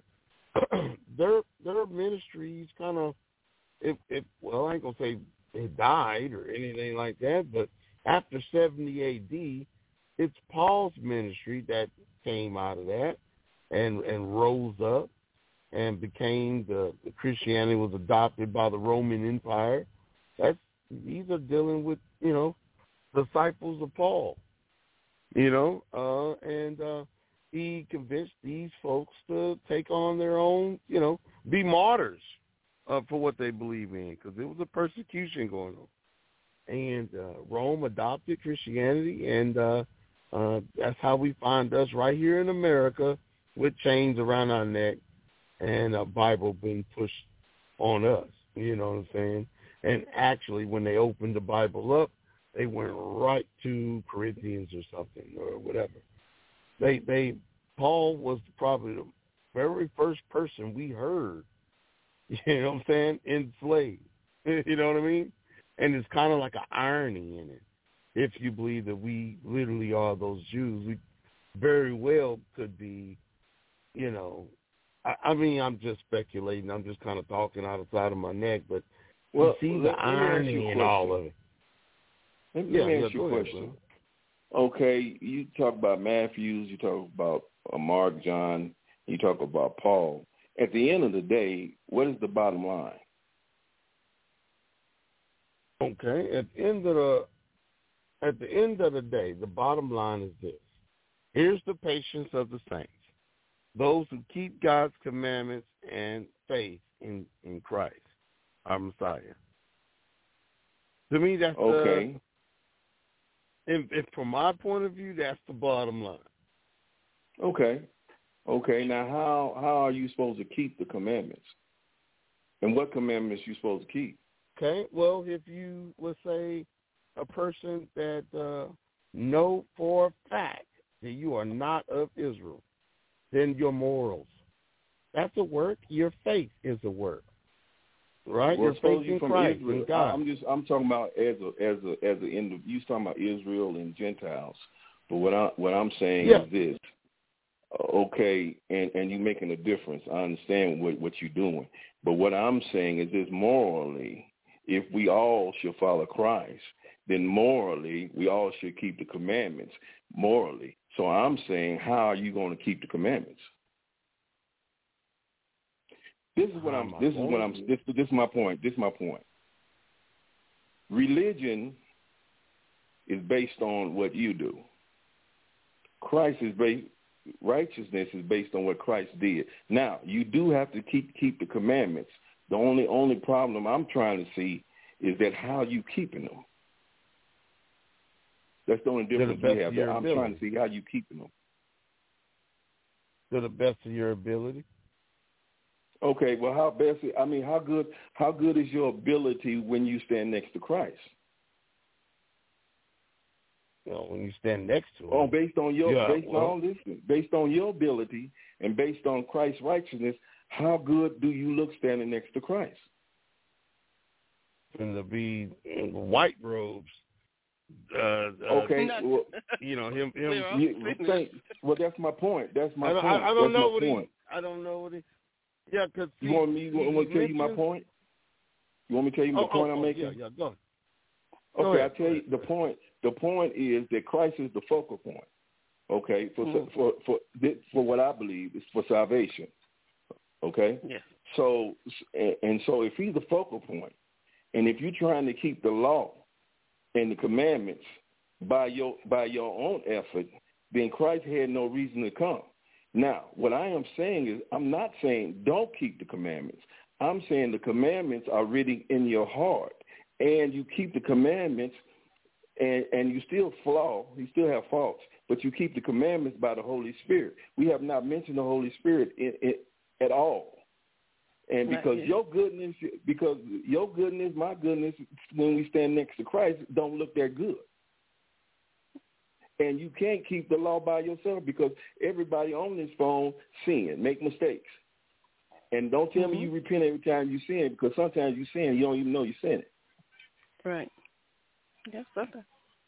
their their ministries kind of, it, it, well, I ain't going to say they died or anything like that, but after seventy A D, it's Paul's ministry that came out of that and, and rose up and became the, the Christianity was adopted by the Roman Empire. That's These are dealing with, you know, disciples of Paul, you know, uh, and uh, he convinced these folks to take on their own, you know, be martyrs uh, for what they believe in, because there was a persecution going on. And uh, Rome adopted Christianity, and uh, uh, that's how we find us right here in America with chains around our neck and a Bible being pushed on us, you know what I'm saying? And actually, when they opened the Bible up, they went right to Corinthians or something or whatever. They, they, Paul was probably the very first person we heard, you know what I'm saying, enslaved. You know what I mean? And it's kind of like an irony in it. If you believe that we literally are those Jews, we very well could be, you know, I, I mean, I'm just speculating. I'm just kind of talking out of the side of my neck, but Well, you see let, the let irony in all of it. Let me, Yeah, let me yeah, ask you a ahead, question. Okay, you talk about Matthews, you talk about uh, Mark, John, you talk about Paul. At the end of the day, what is the bottom line? Okay, at the end of the at the end of the day, the bottom line is this. Here's the patience of the saints, those who keep God's commandments and faith in, in Christ, our Messiah. To me, that's okay. The, if, if from my point of view, that's the bottom line. Okay. Okay, now how how are you supposed to keep the commandments? And what commandments are you supposed to keep? Okay, well, if you would say a person that uh, know for a fact that you are not of Israel, then your morals. That's a work. Your faith is a work, right? Well, your faith in from Christ Israel. and God. I'm just I'm talking about as a as a as a end of, you talking about Israel and Gentiles. But what I what I'm saying yeah. is this. Okay, and, and you're making a difference. I understand what, what you're doing. But what I'm saying is this: morally, if we all should follow Christ, then morally we all should keep the commandments morally. So I'm saying, how are you going to keep the commandments? This is what I'm this is what I'm this this is my point. This is my point. Religion is based on what you do. Christ is based righteousness is based on what Christ did. Now, you do have to keep keep the commandments. The only only problem I'm trying to see is that how you keeping them. That's the only difference we have. I'm ability. trying to see how you keeping them. To the best of your ability. Okay, well, how best? I mean, how good? How good is your ability when you stand next to Christ? You know, when you stand next to him. Oh, based on your yeah, based well, on listen, based on your ability and based on Christ's righteousness, how good do you look standing next to Christ? And to be in white robes. Uh, okay, uh, well, you know him. him you, think, well, that's my point. That's my I don't, point. I, I don't that's know my what point. he. I don't know what he. Yeah, because you want me. You want me to tell you my point? You want me to tell you oh, the point oh, I'm oh, making? Yeah, yeah, go. Okay, go ahead. I tell you the point. The point is that Christ is the focal point. Okay, for mm-hmm. for for for what I believe is for salvation. Okay. Yeah. So and, and so if he's the focal point, and if you're trying to keep the law and the commandments by your by your own effort, then Christ had no reason to come. Now, what I am saying is, I'm not saying don't keep the commandments. I'm saying the commandments are written in your heart, and you keep the commandments, and, and you still flaw, you still have faults, but you keep the commandments by the Holy Spirit. We have not mentioned the Holy Spirit in, in, at all. And because your goodness, because your goodness, my goodness, when we stand next to Christ, don't look that good. And you can't keep the law by yourself because everybody on this phone sin, make mistakes. And don't tell mm-hmm. me you repent every time you sin, because sometimes you sin, you don't even know you sin it. Right. Yes, okay.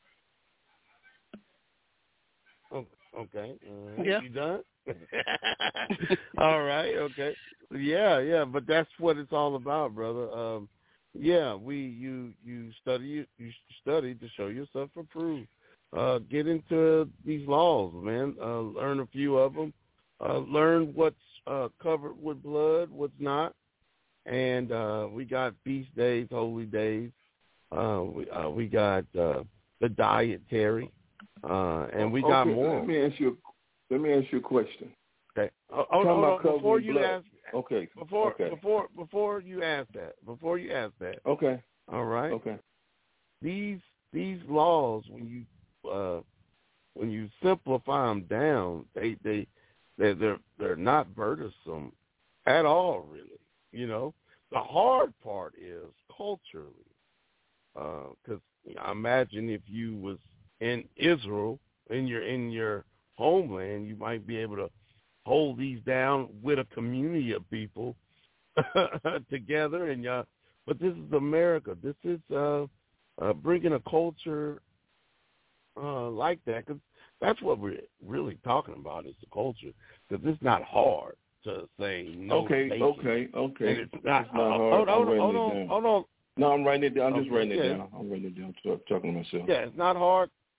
Oh, okay. Uh, yeah. You done? All right. Okay. Yeah, yeah. But that's what it's all about, brother. Um, yeah, we you you study you study to show yourself approved. Uh, get into these laws, man. Uh, learn a few of them. Uh, learn what's uh, covered with blood, what's not. And uh, we got feast days, holy days. Uh, we uh, we got uh, the dietary, uh, and we got okay, more. Let me ask you. Let me ask you a question. Okay. Oh, hold, hold on. Before you blood. ask. Okay. Before okay. before before you ask that. Before you ask that. Okay. All right. Okay. These these laws, when you uh, when you simplify them down, they they they they're they're not burdensome at all, really. You know, the hard part is culturally, because uh, I imagine if you was in Israel, in your in your homeland, you might be able to hold these down with a community of people together. And uh, but this is America. This is uh, uh, bringing a culture uh, like that, because that's what we're really talking about is the culture. Because it's not hard to say no. Okay, bacon. okay, okay. And it's not, it's not uh, hard. hold, I'm hold, writing hold it on, down. hold on. No, I'm writing it down. I'm just okay, writing yeah. it down. I'm writing it down. I'm talking to myself. Yeah, it's not hard.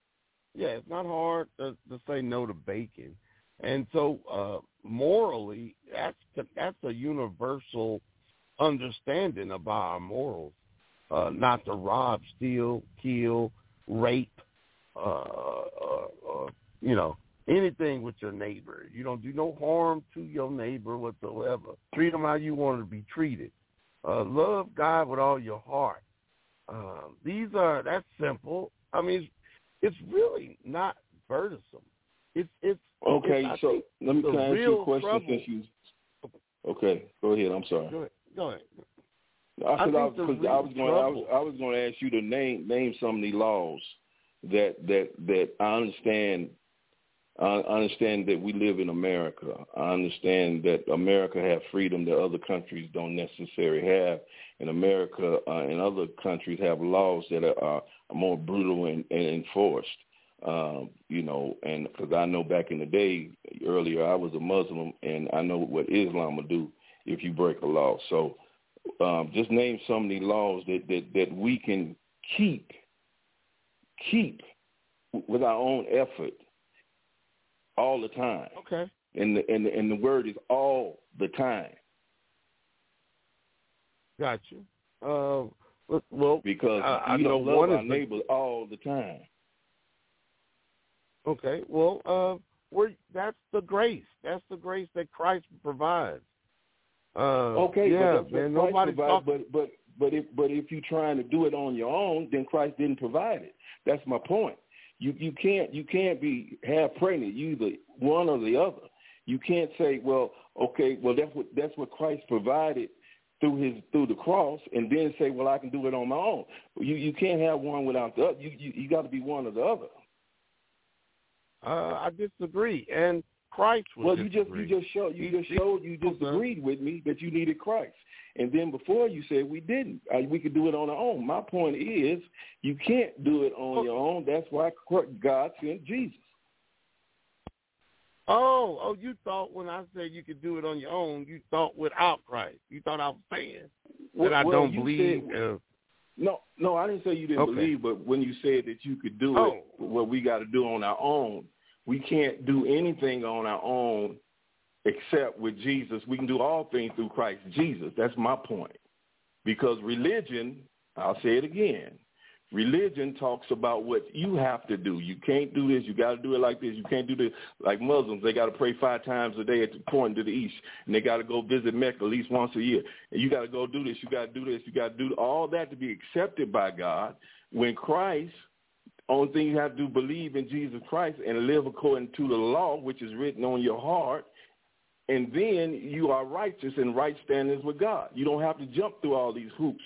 Yeah, it's not hard to, to say no to bacon. And so uh, morally, that's that's a universal understanding about our morals, uh, not to rob, steal, kill, rape, uh, uh, uh, you know, anything with your neighbor. You don't do no harm to your neighbor whatsoever. Treat them how you want to be treated. Uh, love God with all your heart. Uh, these are, that's simple. I mean, it's, it's really not burdensome. It's, it's, okay, it's, so let me can I ask you a question trouble. since you, okay, go ahead, I'm sorry. Go ahead. Go ahead. I, I, I, was, the I was going. I was, I was going to ask you to name name some of the laws that that that I understand. I understand that we live in America. I understand that America has freedom that other countries don't necessarily have, and America uh, and other countries have laws that are, are more brutal and, and enforced. Um, you know, and because I know back in the day, earlier I was a Muslim, and I know what Islam will do if you break a law. So. Um, just name some of the laws that, that, that we can keep, keep with our own effort all the time. Okay. And the, and the, and the word is all the time. Got you. Uh, well, because I, we I know don't love one our is neighbors the, all the time. Okay. Well, uh, we're, that's the grace. That's the grace that Christ provides. Uh, okay, yeah, but that's man, what nobody Christ provides, but but but if but if you're trying to do it on your own, then Christ didn't provide it. That's my point. You you can't you can't be half pregnant. You either one or the other. You can't say, well, okay, well that's what that's what Christ provided through his through the cross, and then say, well, I can do it on my own. You you can't have one without the other. You you, you got to be one or the other. Uh, I disagree, and Christ was well, you disagree. just you just showed you he, just showed you just okay. agreed with me that you needed Christ, and then before you said we didn't. Uh, we could do it on our own. My point is, you can't do it on oh. your own. That's why God sent Jesus. Oh, oh! You thought when I said you could do it on your own, you thought without Christ. You thought I was saying well, that I well, don't believe. Said, uh, no, no, I didn't say you didn't okay. believe, but when you said that you could do oh. it, what we got to do on our own. We can't do anything on our own except with Jesus. We can do all things through Christ Jesus. That's my point. Because religion, I'll say it again, religion talks about what you have to do. You can't do this. You got to do it like this. You can't do this. Like Muslims, they got to pray five times a day at the point to the east, and they got to go visit Mecca at least once a year. And you got to go do this. You got to do this. You got to do all that to be accepted by God. When Christ, only thing you have to do, believe in Jesus Christ and live according to the law, which is written on your heart, and then you are righteous and right standings with God. You don't have to jump through all these hoops.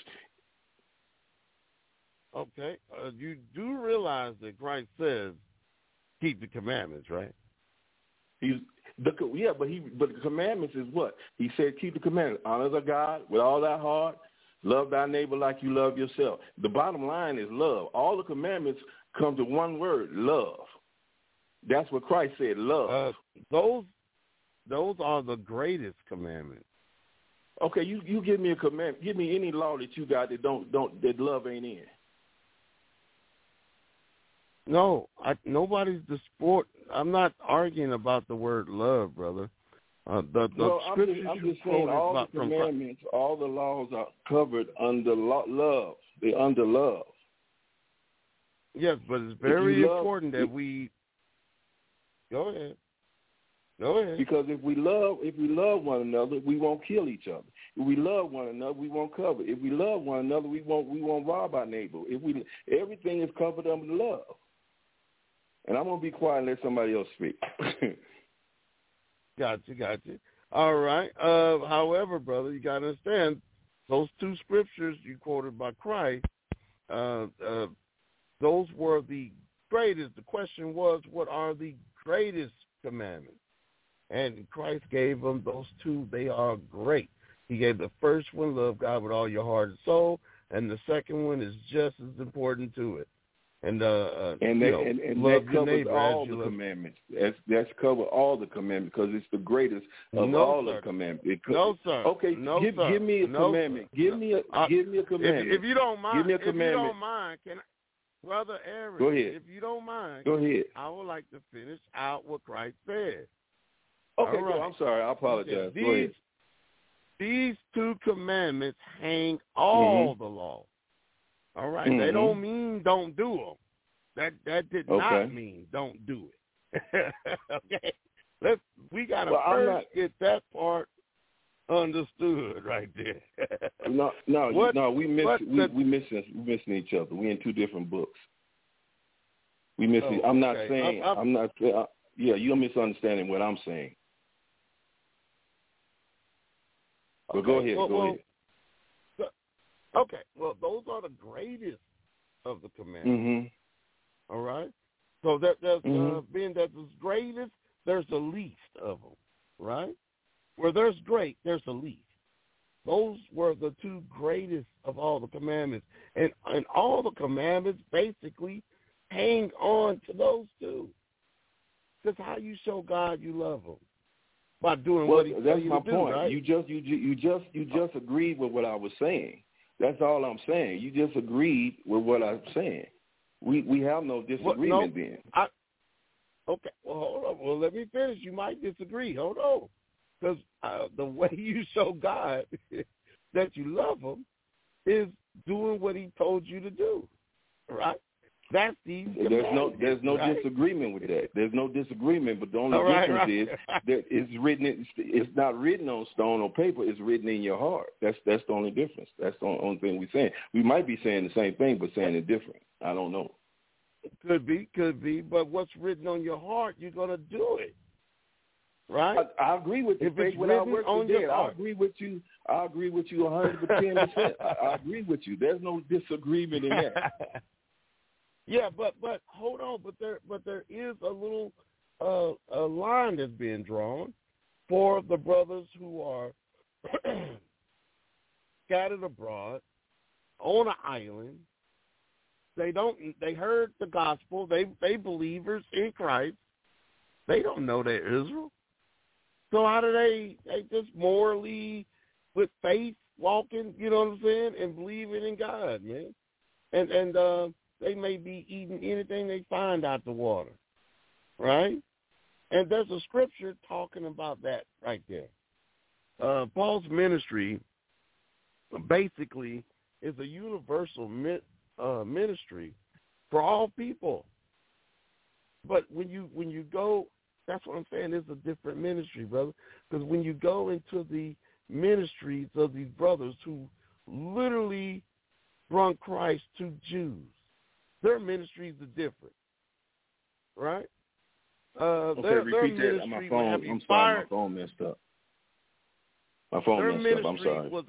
Okay. Uh, you do realize that Christ says, keep the commandments, right? He's the yeah, but he but the commandments is what? He said keep the commandments. Honor the God with all thy heart. Love thy neighbor like you love yourself. The bottom line is love. All the commandments come to one word, love. That's what Christ said, love. Uh, those those are the greatest commandments. Okay, you, you give me a commandment. Give me any law that you got that don't don't that love ain't in. No, I, nobody's the sport. I'm not arguing about the word love, brother. Uh, the the well, scriptures I'm just, I'm you just saying all about the from commandments, all the laws are covered under lo- love. They're under love. Yes, but it's very love, important that we go ahead. Go ahead. Because if we love, if we love one another, we won't kill each other. If we love one another, we won't cover. If we love one another, we won't we won't rob our neighbor. If we everything is covered under love. And I'm gonna be quiet and let somebody else speak. Gotcha, gotcha. All right. Uh, however, brother, you got to understand those two scriptures you quoted by Christ. Uh, uh, those were the greatest. The question was, what are the greatest commandments? And Christ gave them those two. They are great. He gave the first one, love God with all your heart and soul, and the second one is just as important to it. And uh, uh and you that, know, and, and love that your covers neighbor all as you the love. commandments. That's that's cover all the commandments because it's the greatest of no, all sir. the commandments. It No, sir. Okay, no, give, sir. give me a no, commandment. Sir. Give me a uh, give me a commandment. If, if you don't mind, give me a if you commandment. don't mind, can I, Brother Aaron, go ahead. If you don't mind, go ahead. I would like to finish out what Christ said. Okay, All right. go, I'm sorry. I apologize. These, go ahead. These two commandments hang all mm-hmm. the law. All right? Mm-hmm. They don't mean don't do them. That that did okay. not mean don't do it. Okay? Let's, we got to well, first not... get that part understood right there. no, no, what, no. We miss we the, we missing we missing each other. We in two different books. We missing. oh, I'm not okay. saying. I'm, I'm, I'm not. Uh, yeah, you're misunderstanding what I'm saying. But okay. go ahead. Well, go well, ahead. So, okay. Well, those are the greatest of the commandments. Mm-hmm. All right. So that there's mm-hmm. uh, being that there's greatest, there's the least of them. Right. Where there's great, there's the least. Those were the two greatest of all the commandments. And and all the commandments basically hang on to those two. That's how you show God you love him. By doing well, what he tells you my to point. do, right? You just you you just you just agreed with what I was saying. That's all I'm saying. You just agreed with what I'm saying. We we have no disagreement well, no, then. I, okay, well hold on. Well, let me finish. You might disagree. Hold on. Because uh, the way you show God that you love him is doing what he told you to do, right? That's the there's no there's no right? disagreement with that. There's no disagreement, but the only right, difference right. is that it's written. It's, it's not written on stone or paper. It's written in your heart. That's that's the only difference. That's the only thing we're saying. We might be saying the same thing, but saying it different. I don't know. Could be, could be. But what's written on your heart, you're gonna do it. Right, I, I agree with the if faith it's without works on is dead. your I heart. agree with you. I agree with you one hundred ten percent. I agree with you. There's no disagreement in that. Yeah, but but hold on, but there but there is a little uh, a line that's being drawn for the brothers who are scattered abroad on an island. They don't. They heard the gospel. They they believers in Christ. They don't know they're Israel. So how do they, they just morally, with faith, walking, you know what I'm saying, and believing in God, man? And and uh, they may be eating anything they find out the water, right? And there's a scripture talking about that right there. Uh, Paul's ministry basically is a universal mi- uh, ministry for all people. But when you when you go, that's what I'm saying, it's a different ministry, brother. Because when you go into the ministries of these brothers who literally brought Christ to Jews, their ministries are different, right? Uh, okay, their, repeat their that on my ministry phone. I'm sorry, my phone messed up. My phone their messed ministry up. I'm sorry. Was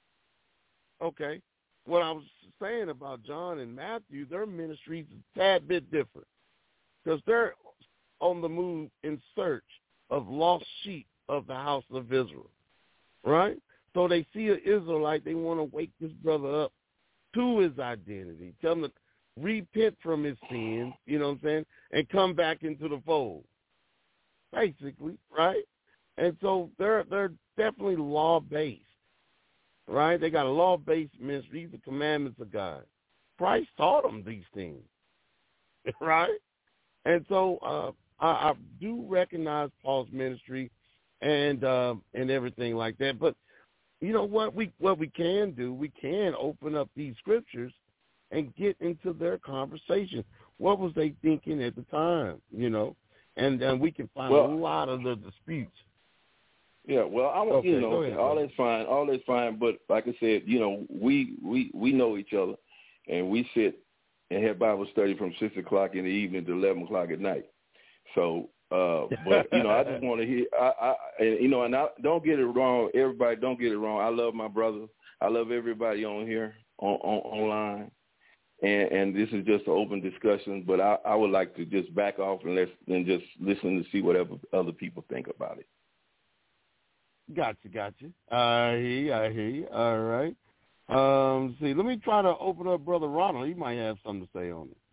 a, okay. What I was saying about John and Matthew, their ministries is a tad bit different. Because they're on the move in search of lost sheep of the house of Israel, right? So they see an Israelite, they want to wake this brother up to his identity, tell him to repent from his sins, you know what I'm saying, and come back into the fold, basically, right? And so they're they're definitely law-based, right? They got a law-based ministry, the commandments of God. Christ taught them these things, right? And so uh, I, I do recognize Paul's ministry and uh, and everything like that. But you know what we what we can do? We can open up these scriptures and get into their conversation. What was they thinking at the time? You know, and and we can find well, a lot of the disputes. Yeah, well, I okay, you know ahead, all brother. that's fine, all that's fine. But like I said, you know, we we we know each other, and we sit and have Bible study from six o'clock in the evening to eleven o'clock at night. So, uh, but you know, I just want to hear. I, I, and, you know, and I, don't get it wrong. Everybody, don't get it wrong. I love my brother. I love everybody on here, on, on online, and, and this is just an open discussion. But I, I would like to just back off and let and just listen to see whatever other people think about it. Gotcha, gotcha. I hear you, I hear you. All right. Um, see, let me try to open up Brother Ronald. He might have something to say on it.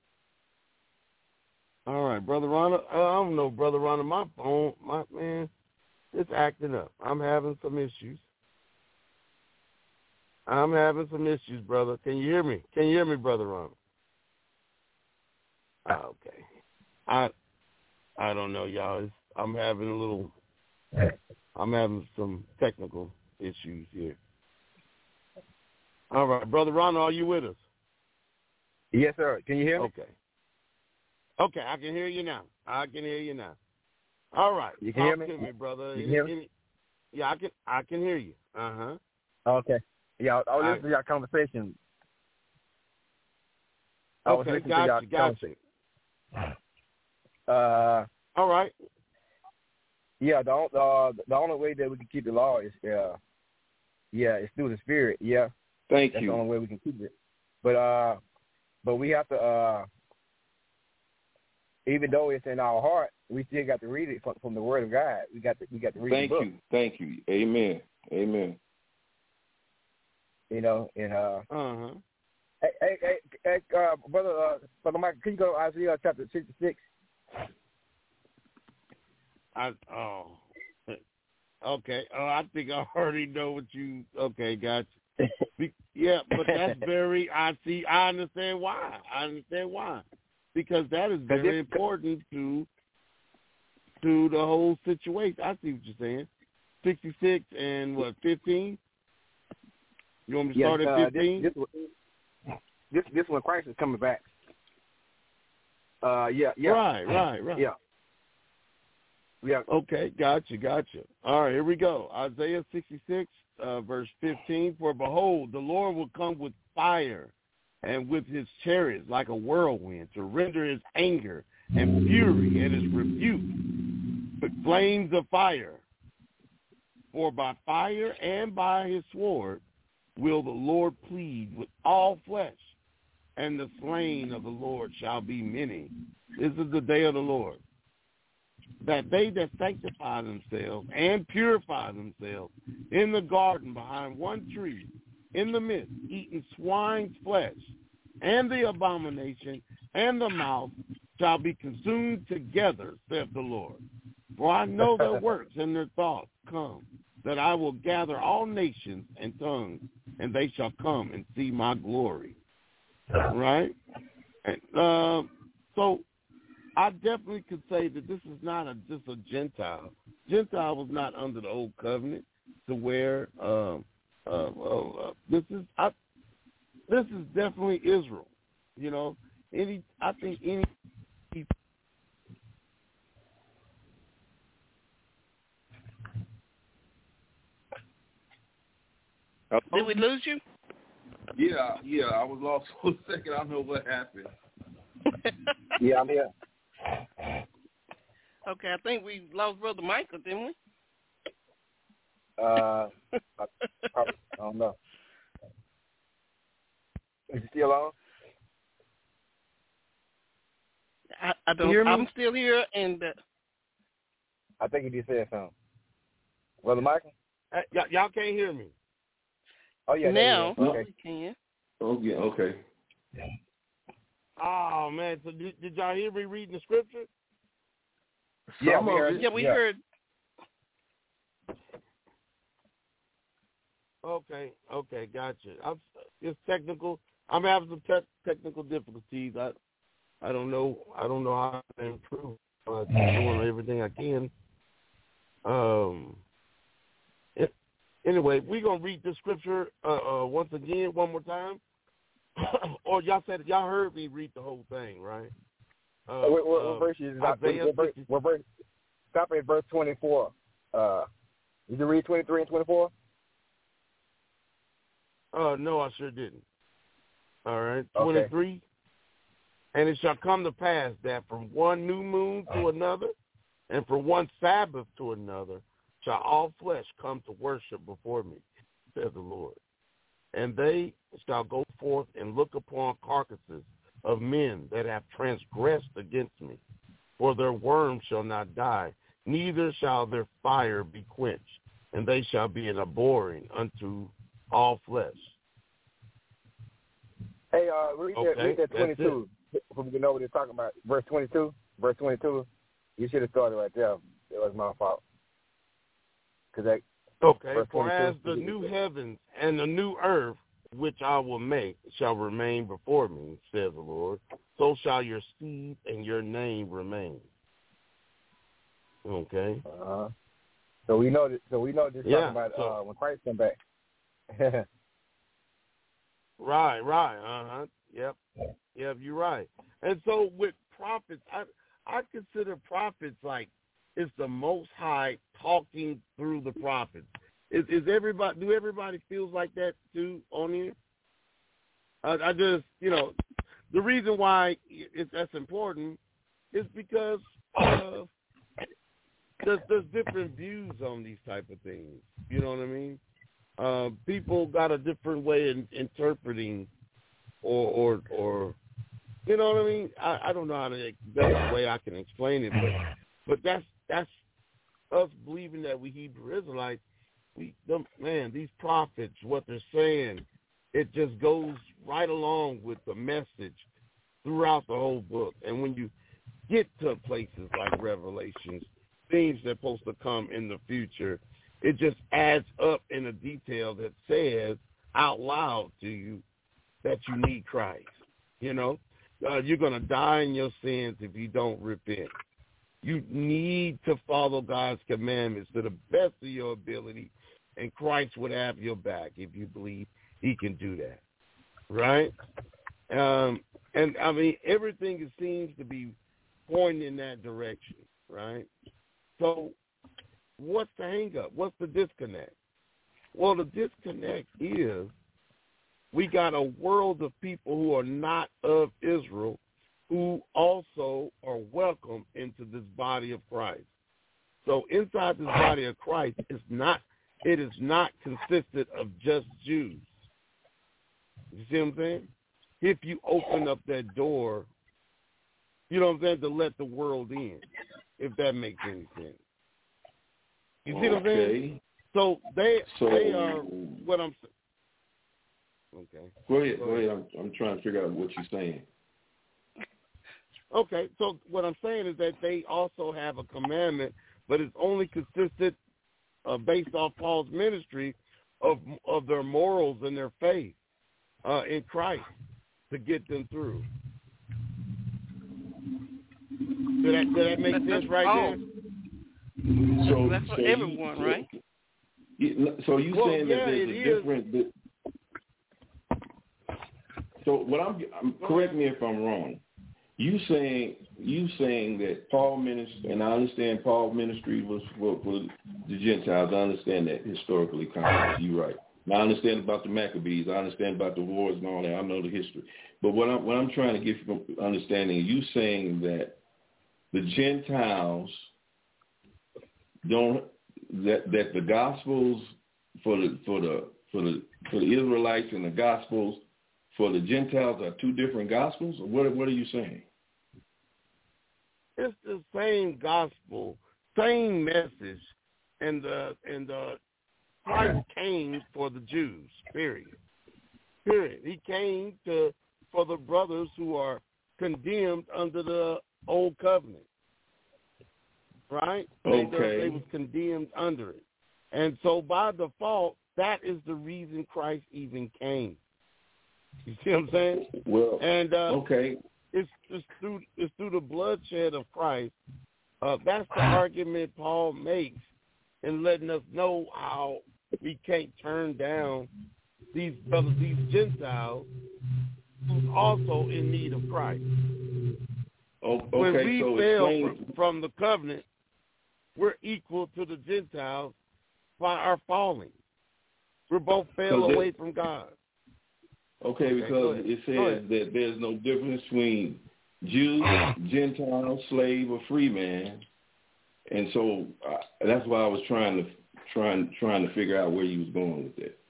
All right, Brother Ronald. Uh, I don't know, Brother Ronald. My phone, my man, it's acting up. I'm having some issues. I'm having some issues, brother. Can you hear me? Can you hear me, Brother Ronald? Okay. I I don't know, y'all. It's, I'm having a little. I'm having some technical issues here. All right, Brother Ronald, are you with us? Yes, sir. Can you hear me? Okay. Okay, I can hear you now. I can hear you now. All right. You can Talk hear me? to me, brother. You can hear me? Any, yeah, I can. I can hear you. Uh huh. Okay. Yeah, I was listening to your conversation. I was Okay, listening got to you, your got conversation. you. Uh, All right. Yeah, the uh, the only way that we can keep the law is, uh, yeah, it's through the Spirit. Yeah, Thank that's you. the only way we can keep it. But uh, but we have to, uh, even though it's in our heart, we still got to read it from, from the Word of God. We got to we got to read Thank the book. you. Thank you. Amen. Amen. You know, and uh, Uh-huh. hey, hey, hey, hey uh, brother, uh, brother Michael, can you go to Isaiah chapter sixty-six? I oh. Okay. Oh, I think I already know what you. Okay, got you. Be, yeah, but that's very. I see. I understand why. I understand why. Because that is very important to to the whole situation. I see what you're saying. Sixty-six and what? Fifteen. You want me to Yeah, start at uh, fifteen? This, this, this, this when Christ is coming back. Uh, yeah, yeah. Right, right, right. Yeah. Yeah. Okay, gotcha, gotcha. All right, here we go. Isaiah sixty-six, uh, verse fifteen. For behold, the Lord will come with fire and with his chariots like a whirlwind to render his anger and fury and his rebuke with flames of fire. For by fire and by his sword will the Lord plead with all flesh, and the slain of the Lord shall be many. This is the day of the Lord. That they that sanctify themselves and purify themselves in the garden behind one tree, in the midst, eating swine's flesh, and the abomination and the mouth shall be consumed together, saith the Lord. For I know their works and their thoughts come, that I will gather all nations and tongues, and they shall come and see my glory. Right? And, uh, so I definitely could say that this is not a, just a Gentile. Gentile was not under the old covenant to where um, uh, uh, this is. I, this is definitely Israel. You know, any. I think any. Did we lose you? Yeah, yeah. I was lost for a second. I don't know what happened. Yeah, I'm here. Okay, I think we lost Brother Michael, didn't we? Uh, I, probably, I don't know. Is he still on? I, I don't. Hear me? I'm still here, and uh, I think he just said something. Brother Michael? Uh, y- y'all can't hear me. Oh, yeah. now yeah, okay. we can. Oh, yeah, okay. Oh man! So did, did y'all hear me reading the scripture? Yeah, Some we of heard it. Yeah, we yeah. heard. Okay, okay, gotcha. I'm, it's technical. I'm having some te- technical difficulties. I, I don't know. I don't know how to improve. I'm doing everything I can. Um. It, anyway, we're gonna read the scripture uh, uh, once again, one more time. Or y'all said y'all heard me read the whole thing, right? Uh, what, what, uh, what verse is that? Isaiah What, verse, what verse? Stop at verse twenty-four. Uh, did you read twenty-three and twenty-four? Uh, no, I sure didn't. All right, Okay. twenty-three. And it shall come to pass that from one new moon to another, and from one Sabbath to another, shall all flesh come to worship before me, says the Lord. And they shall go forth and look upon carcasses of men that have transgressed against me. For their worm shall not die, neither shall their fire be quenched, and they shall be an abhorring unto all flesh. Hey, uh, read that, Okay, read that that's twenty-two. Before we know what they're talking about. Verse twenty-two. Verse twenty-two. You should have started right there. It was my fault. Cause that, Okay, verse for as twenty-two. the new heavens and the new earth which I will make shall remain before me, says the Lord, so shall your seed and your name remain. Okay. Uh-huh. So we know that. So we know this yeah, talking about so, uh, when Christ come back. right, right. Uh huh. Yep. Yep. You're right. And so with prophets, I I consider prophets like it's the Most High talking through the prophets. Is is everybody? Do everybody feels like that too on here? I, I just you know the reason why it, that's important is because. Uh, There's, there's different views on these type of things. You know what I mean? Uh, people got a different way in interpreting, or, or, or, you know what I mean? I, I don't know how the best way I can explain it, but, but that's that's us believing that we Hebrew Israelites. We, them, man, these prophets, what they're saying, it just goes right along with the message throughout the whole book. And when you get to places like Revelations, things that are supposed to come in the future, it just adds up in a detail that says out loud to you that you need Christ. You know, uh, you're going to die in your sins if you don't repent. You need to follow God's commandments to the best of your ability, and Christ would have your back if you believe he can do that, right? Um, and, I mean, everything seems to be pointing in that direction, right? So what's the hang-up? What's the disconnect? Well, the disconnect is we got a world of people who are not of Israel who also are welcome into this body of Christ. So inside this body of Christ, it's not, it is not consisted of just Jews. You see what I'm saying? If you open up that door, you know what I'm saying, to let the world in. If that makes any sense. You see okay. what I'm saying? So they so, they are what I'm saying. Okay. Go ahead. Go ahead. I'm, I'm trying to figure out what you're saying. Okay. So what I'm saying is that they also have a commandment, but it's only consistent uh, based off Paul's ministry of of their morals and their faith uh, in Christ to get them through. Did that, did that make that's, sense that's right all. there? So that's for so everyone, you, right? You, so you well, saying yeah, that there's a is. different. So what I'm, I'm correct me if I'm wrong. You saying you saying that Paul ministry, and I understand Paul ministry was for, for the Gentiles. I understand that historically, you're right. And I understand about the Maccabees. I understand about the wars and all that. I know the history. But what I'm what I'm trying to get from understanding, you saying that the Gentiles don't that that the Gospels for the for the for the for the Israelites and the Gospels for the Gentiles are two different Gospels? Or what what are you saying? It's the same gospel, same message, and the and the Christ came for the Jews. Period. Period. He came to for the brothers who are condemned under the old covenant. Right? Okay. They, they was condemned under it. And so by default, that is the reason Christ even came. You see what I'm saying? Well, and uh, okay. It's, it's through it's through the bloodshed of Christ. Uh, that's the argument Paul makes in letting us know how we can't turn down these brothers, these Gentiles, who's also in need of Christ. Oh, okay, when we so fail explain... from, from the covenant, we're equal to the Gentiles by our falling. We're both fell so away from God. Okay, okay because it says that there's no difference between Jew, Gentile, slave, or free man, and so uh, that's why I was trying to trying trying to figure out where you was going with that.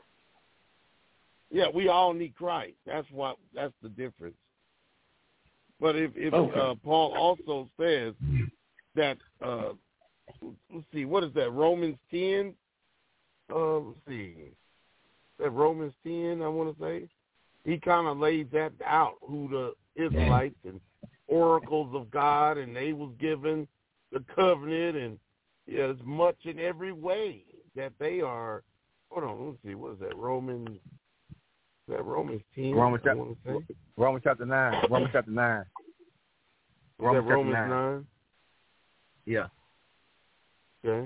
Yeah, we all need Christ. That's what. That's the difference. But if, if okay. uh, Paul also says that, uh, let's see, what is that? Romans ten. Uh, let's see. That Romans ten, I want to say, he kind of lays that out, who the Israelites and oracles of God, and they was given the covenant, and yeah, as much in every way that they are. Hold on, let's see, what is that? Romans. Is that Romans ten? Romans, I want to say? Romans chapter nine. Romans chapter nine. Romans, chapter Romans nine. nine? Yeah. Okay.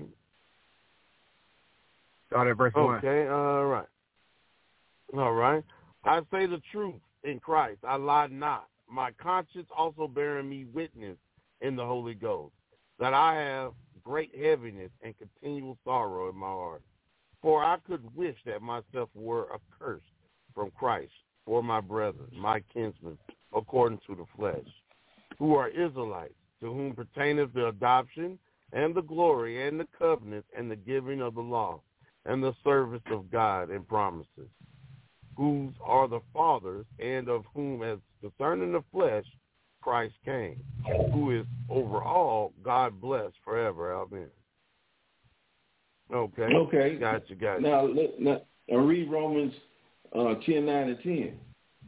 Start at verse okay, one. Okay, all right. All right. I say the truth in Christ. I lie not. My conscience also bearing me witness in the Holy Ghost, that I have great heaviness and continual sorrow in my heart. For I could wish that myself were accursed from Christ for my brethren, my kinsmen, according to the flesh, who are Israelites, to whom pertaineth the adoption and the glory and the covenant and the giving of the law and the service of God and promises, whose are the fathers, and of whom, as concerning the flesh, Christ came, who is over all, God blessed forever. Amen. Okay. Okay. Gotcha, gotcha. Now, let, now I'll read Romans uh, ten, nine, and ten.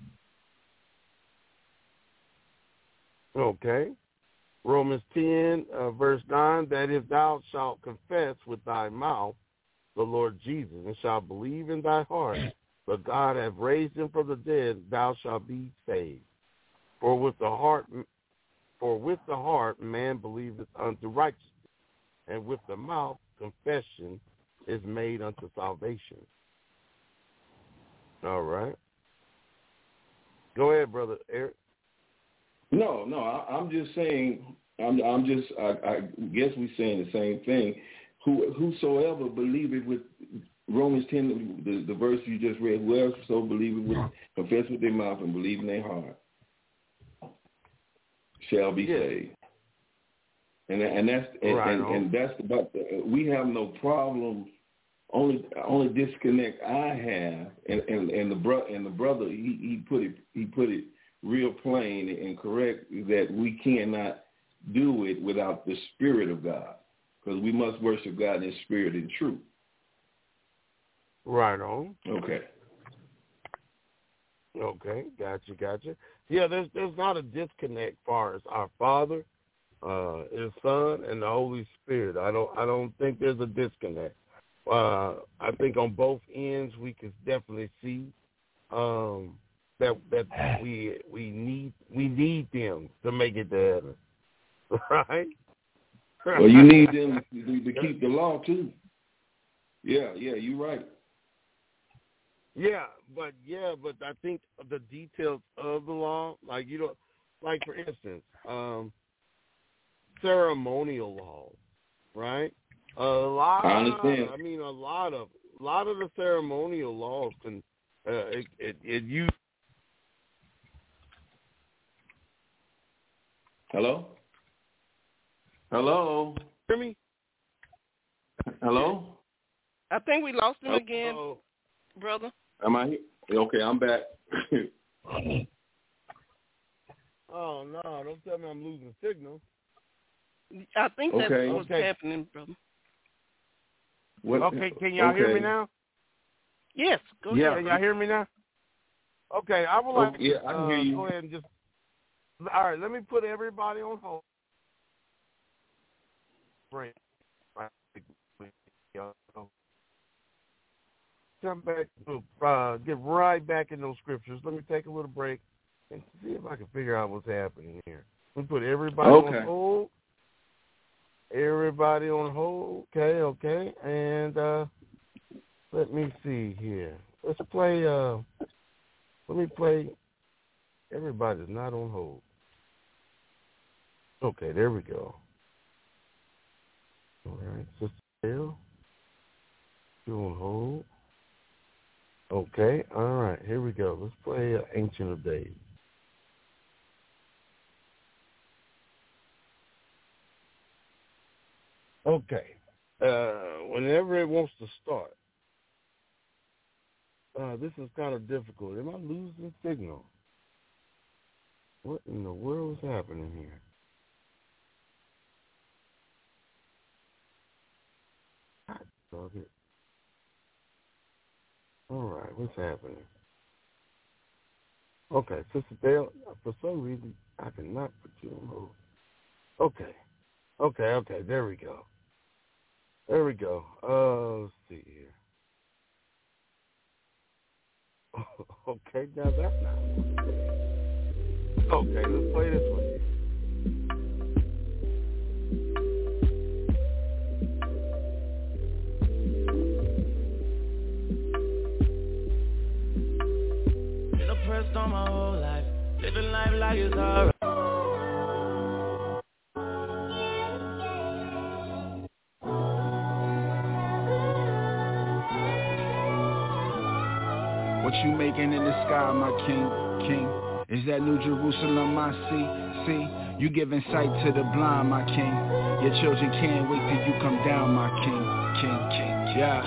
Okay. Romans ten, uh, verse nine, that if thou shalt confess with thy mouth the Lord Jesus, and shalt believe in thy heart that God hath raised him from the dead, thou shalt be saved. For with the heart, for with the heart man believeth unto righteousness, and with the mouth confession is made unto salvation. All right. Go ahead, Brother Eric. No, no, I, I'm just saying. I'm, I'm just. I, I guess we're saying the same thing. Who, whosoever believeth with Romans ten, the, the verse you just read. Whoever so believeth with, confess with their mouth and believe in their heart, shall be yeah. saved. And and that's and, right and, and that's about the, we have no problem. Only only disconnect I have, and, and, and the bro and the brother he, he put it he put it real plain and correct that we cannot do it without the Spirit of God, because we must worship God in spirit and truth. Right on. Okay. Okay, gotcha, gotcha. Yeah, there's there's not a disconnect as far as our Father, uh, His Son, and the Holy Spirit. I don't I don't think there's a disconnect. Uh, I think on both ends we can definitely see um, that that we we need we need them to make it to heaven, right? Well, you need them to, to keep the law too. Yeah, yeah, you're right. Yeah, but yeah, but I think the details of the law, like you know, like for instance, um, ceremonial laws, right? A lot. I understand. I mean, a lot of a lot of the ceremonial laws can uh, it it, it use. Hello. Hello. Hear me? Hello. I think we lost him again, Oh, brother. Am I here? Okay, I'm back. oh no! Don't tell me I'm losing signal. I think that's Okay. what's Okay. happening, brother. What, Okay, can y'all okay. hear me now? Yes, go Yeah. ahead. Can y'all hear me now? Okay, I would like Oh, yeah, to I can uh, hear you. go ahead and just. All right, let me put everybody on hold. Right. Come back, uh, get right back in those scriptures. Let me take a little break and see if I can figure out what's happening here. Let me put everybody Okay. on hold. Everybody on hold. Okay, okay. And uh, let me see here. Let's play. Uh, let me play. Everybody's not on hold. Okay, there we go. All right, Sister Bill, you're on hold. Okay, all right, here we go. Let's play uh, Ancient of Days. Okay, uh, whenever it wants to start. Uh, this is kind of difficult. Am I losing signal? What in the world is happening here? God dog it. All right, what's happening? Okay, Sister Dale, for some reason, I cannot put you on hold. Okay, okay, okay, there we go. There we go. Uh, let's see here. Okay, now that's not one. Okay, let's play this one here. Been oppressed on my whole life, living life like it's alright. What you making in the sky, my king, king? Is that New Jerusalem I see, see? You giving sight to the blind, my king. Your children can't wait till you come down, my king, king, king, yeah.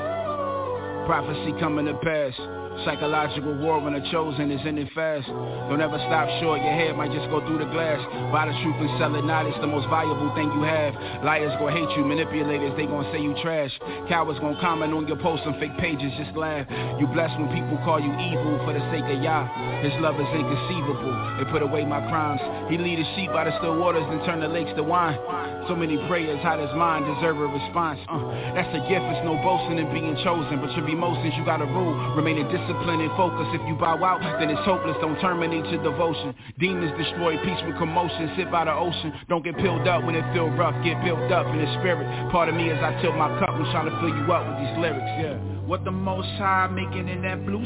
Prophecy coming to pass. Psychological war when the chosen is in it fast. Don't ever stop short, your head might just go through the glass. Buy the truth and sell it, not it's the most valuable thing you have. Liars gon' hate you, manipulators, they gon' say you trash. Cowards gon' comment on your posts and fake pages, just laugh. You blessed when people call you evil for the sake of Yah. His love is inconceivable, it put away my crimes. He lead his sheep by the still waters and turn the lakes to wine. So many prayers, how does mine deserve a response? Uh, that's a gift, it's no boasting in being chosen. But your emotions, you gotta rule, remaining disciplined and focused. If you bow out, then it's hopeless, don't terminate your devotion. Demons destroy peace with commotion, sit by the ocean. Don't get peeled up when it feel rough, get built up in the spirit. Part of me as I tilt my cup, I'm trying to fill you up with these lyrics, yeah. What the Most High making in that blue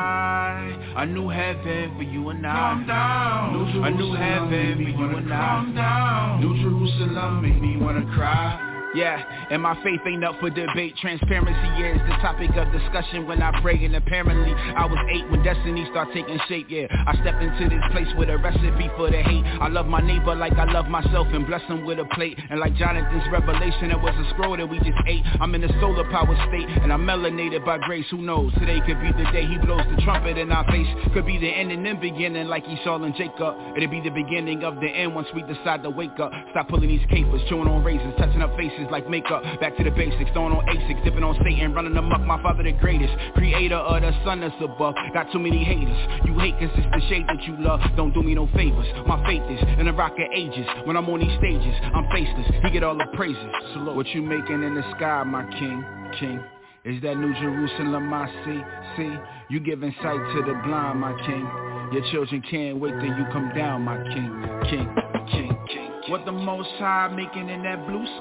sky? A new heaven for you and I. Come down, a new heaven for you and I. Come down, New Jerusalem make me wanna cry. Yeah, and my faith ain't up for debate. Transparency is the topic of discussion when I pray. And apparently I was eight when destiny started taking shape. Yeah, I stepped into this place with a recipe for the hate. I love my neighbor like I love myself and bless him with a plate. And like Jonathan's revelation, there was a scroll that we just ate. I'm in a solar power state and I'm melanated by grace. Who knows, today could be the day he blows the trumpet in our face. Could be the end and then beginning like Esau and Jacob. It'll be the beginning of the end once we decide to wake up. Stop pulling these capers, chewing on razors, touching up faces like makeup. Back to the basics, throwing on Asics, dipping on Satan, running amok. My father the greatest, creator of the sun that's above. Got too many haters, you hate cause it's the shade that you love. Don't do me no favors, my faith is in the rock of ages. When I'm on these stages, I'm faceless, he get all the praises. Salute. What you making in the sky, my king, king? Is that New Jerusalem I see, see? You giving sight to the blind, my king. Your children can't wait till you come down, my king, king, king, king. What the Most High making in that blue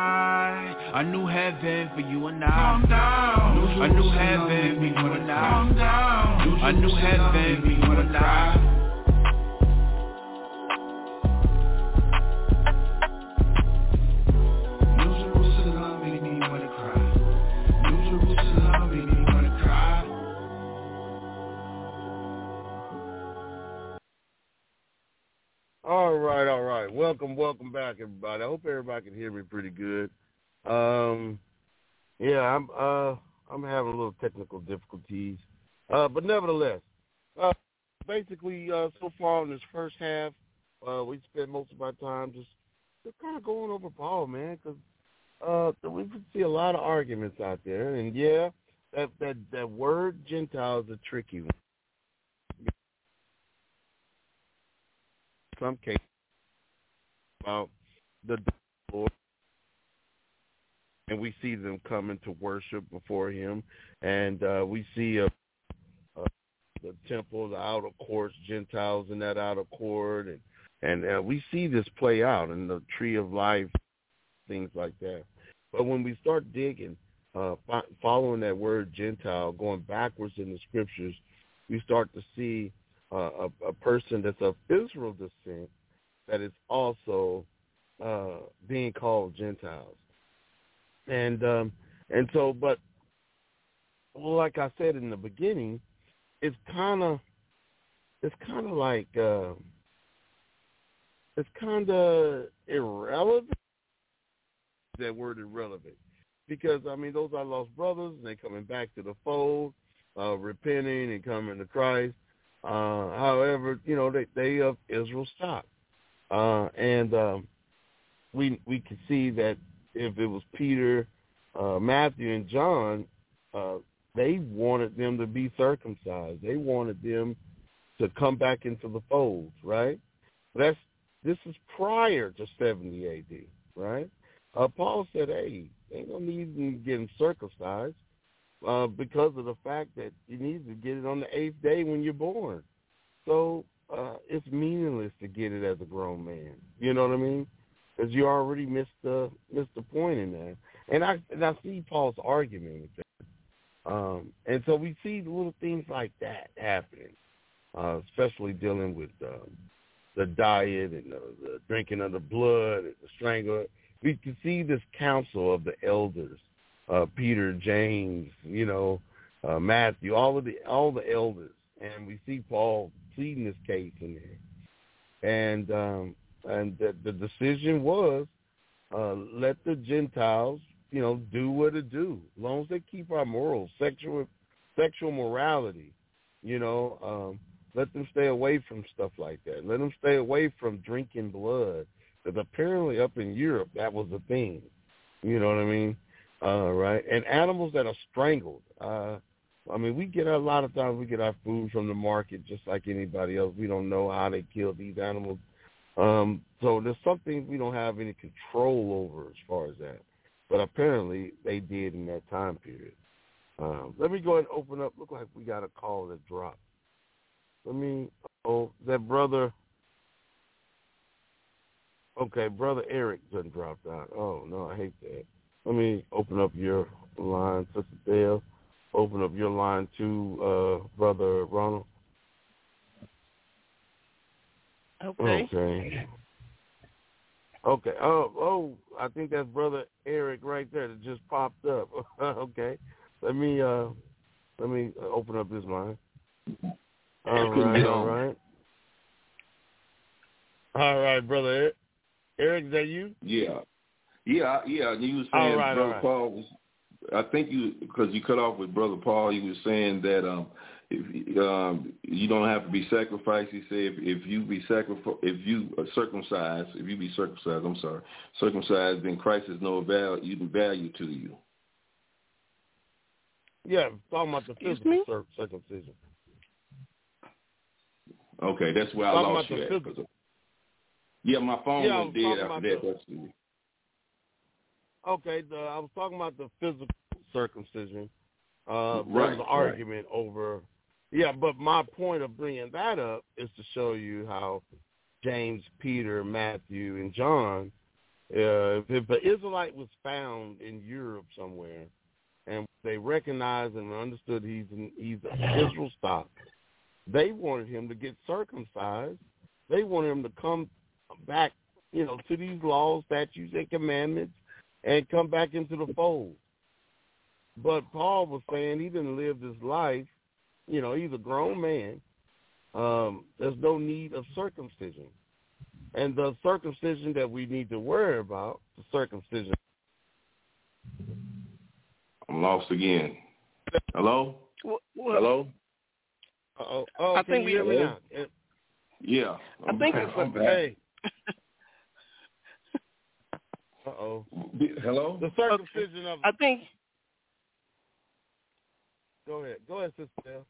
sky? A new heaven for you and I. Come down, a new heaven for you and I. Come down, a new heaven for you and I. All right, all right. Welcome, welcome back, everybody. I hope everybody can hear me pretty good. Um, yeah, I'm uh, I'm having a little technical difficulties, uh, but nevertheless, uh, basically, uh, so far in this first half, uh, we spent most of our time just, just kind of going over Paul, man, because uh, we can see a lot of arguments out there, and yeah, that that that word Gentile is a tricky one. Some cases about the Lord, and we see them coming to worship before Him, and uh, we see uh, uh, the temple, the outer courts, Gentiles in that outer court, and and uh, we see this play out in the tree of life, things like that. But when we start digging, uh, following that word Gentile, going backwards in the scriptures, we start to see Uh, a, a person that's of Israel descent that is also uh, being called Gentiles, and um, and so, but well, like I said in the beginning, it's kind of it's kind of like uh, it's kind of irrelevant. That word irrelevant, because I mean those are lost brothers, and they coming back to the fold, uh, repenting and coming to Christ. Uh, however, you know, they, they of Israel stock. Uh, and um, we we can see that if it was Peter, uh, Matthew, and John, uh, they wanted them to be circumcised. They wanted them to come back into the fold, right? That's This is prior to seventy A D, right? Uh, Paul said, hey, they don't need to get them circumcised, uh, because of the fact that you need to get it on the eighth day when you're born. So uh, it's meaningless to get it as a grown man. You know what I mean? Because you already missed the missed the point in that. And I and I see Paul's argument with that. Um, and so we see little things like that happening, uh, especially dealing with um, the diet and the, the drinking of the blood and the strangler. We can see this council of the elders, uh, Peter, James, you know, uh, Matthew, all of the all the elders, and we see Paul pleading this case in there. And um, and the, the decision was uh, let the Gentiles, you know, do what to do, as long as they keep our morals, sexual sexual morality, you know. Um, let them stay away from stuff like that. Let them stay away from drinking blood. Because apparently up in Europe, that was a thing. You know what I mean? Uh, right? And animals that are strangled. Uh, I mean, we get a lot of times we get our food from the market just like anybody else. We don't know how they kill these animals. Um, so there's something we don't have any control over as far as that. But apparently they did in that time period. Um, let me go ahead and open up. Look like we got a call that dropped. Let me, oh, that brother, okay, Brother Eric done dropped out. Oh, no, I hate that. Let me open up your line, Sister Dale. Open up your line too, uh, Brother Ronald. Okay. Okay. Okay. Oh, oh, I think that's Brother Eric right there that just popped up. Okay. Let me, uh, let me open up his line. All right, all right. All right, Brother Eric. Eric, is that you? Yeah. Yeah, yeah. You were saying, right, Brother right. Paul was, I think you, because you cut off with Brother Paul, you were saying that um, if, um, you don't have to be sacrificed. He said if, if you be sacrificed, if you are circumcised, if you be circumcised, I'm sorry, circumcised, then Christ is no value, value to you. Yeah, talking about the physical cir- circumcision. Okay, that's where I talking lost about you the at. physical. Yeah, my phone yeah, went dead after that. The, That's okay, the, I was talking about the physical circumcision. Uh, right, there was an right. argument over. Yeah, but my point of bringing that up is to show you how James, Peter, Matthew, and John, uh, if, if an Israelite was found in Europe somewhere, and they recognized and understood he's an, he's an Israel stock, they wanted him to get circumcised. They wanted him to come back, you know, to these laws, statutes, and commandments, and come back into the fold. But Paul was saying he didn't live this life. You know, he's a grown man. Um, there's no need of circumcision. And the circumcision that we need to worry about, the circumcision. I'm lost again. Hello? Well, well, Hello? Uh-oh. Oh, I can think you hear we, me now? Yeah. I I'm think back. it's I'm a, back. Hey. Uh-oh. Hello? The circumcision of... I think... Go ahead. Go ahead, Sister Dale.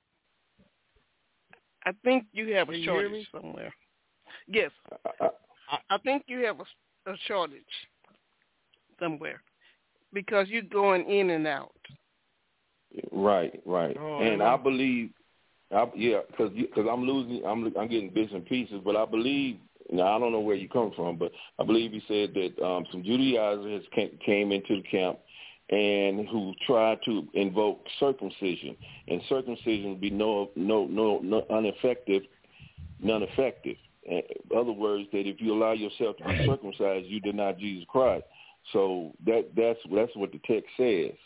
I think you have Can a you hear shortage me? somewhere. Yes. I, I think you have a, a shortage somewhere because you're going in and out. Right, right. Oh, and I I know. believe, I, yeah, because because I'm losing, I'm I'm getting bits and pieces, but I believe, now I don't know where you come from, but I believe he said that um, some Judaizers came, came into the camp and who tried to invoke circumcision, and circumcision would be no, no, no, no ineffective, non-effective. In other words, that if you allow yourself to be circumcised, you deny Jesus Christ. So that that's that's what the text says.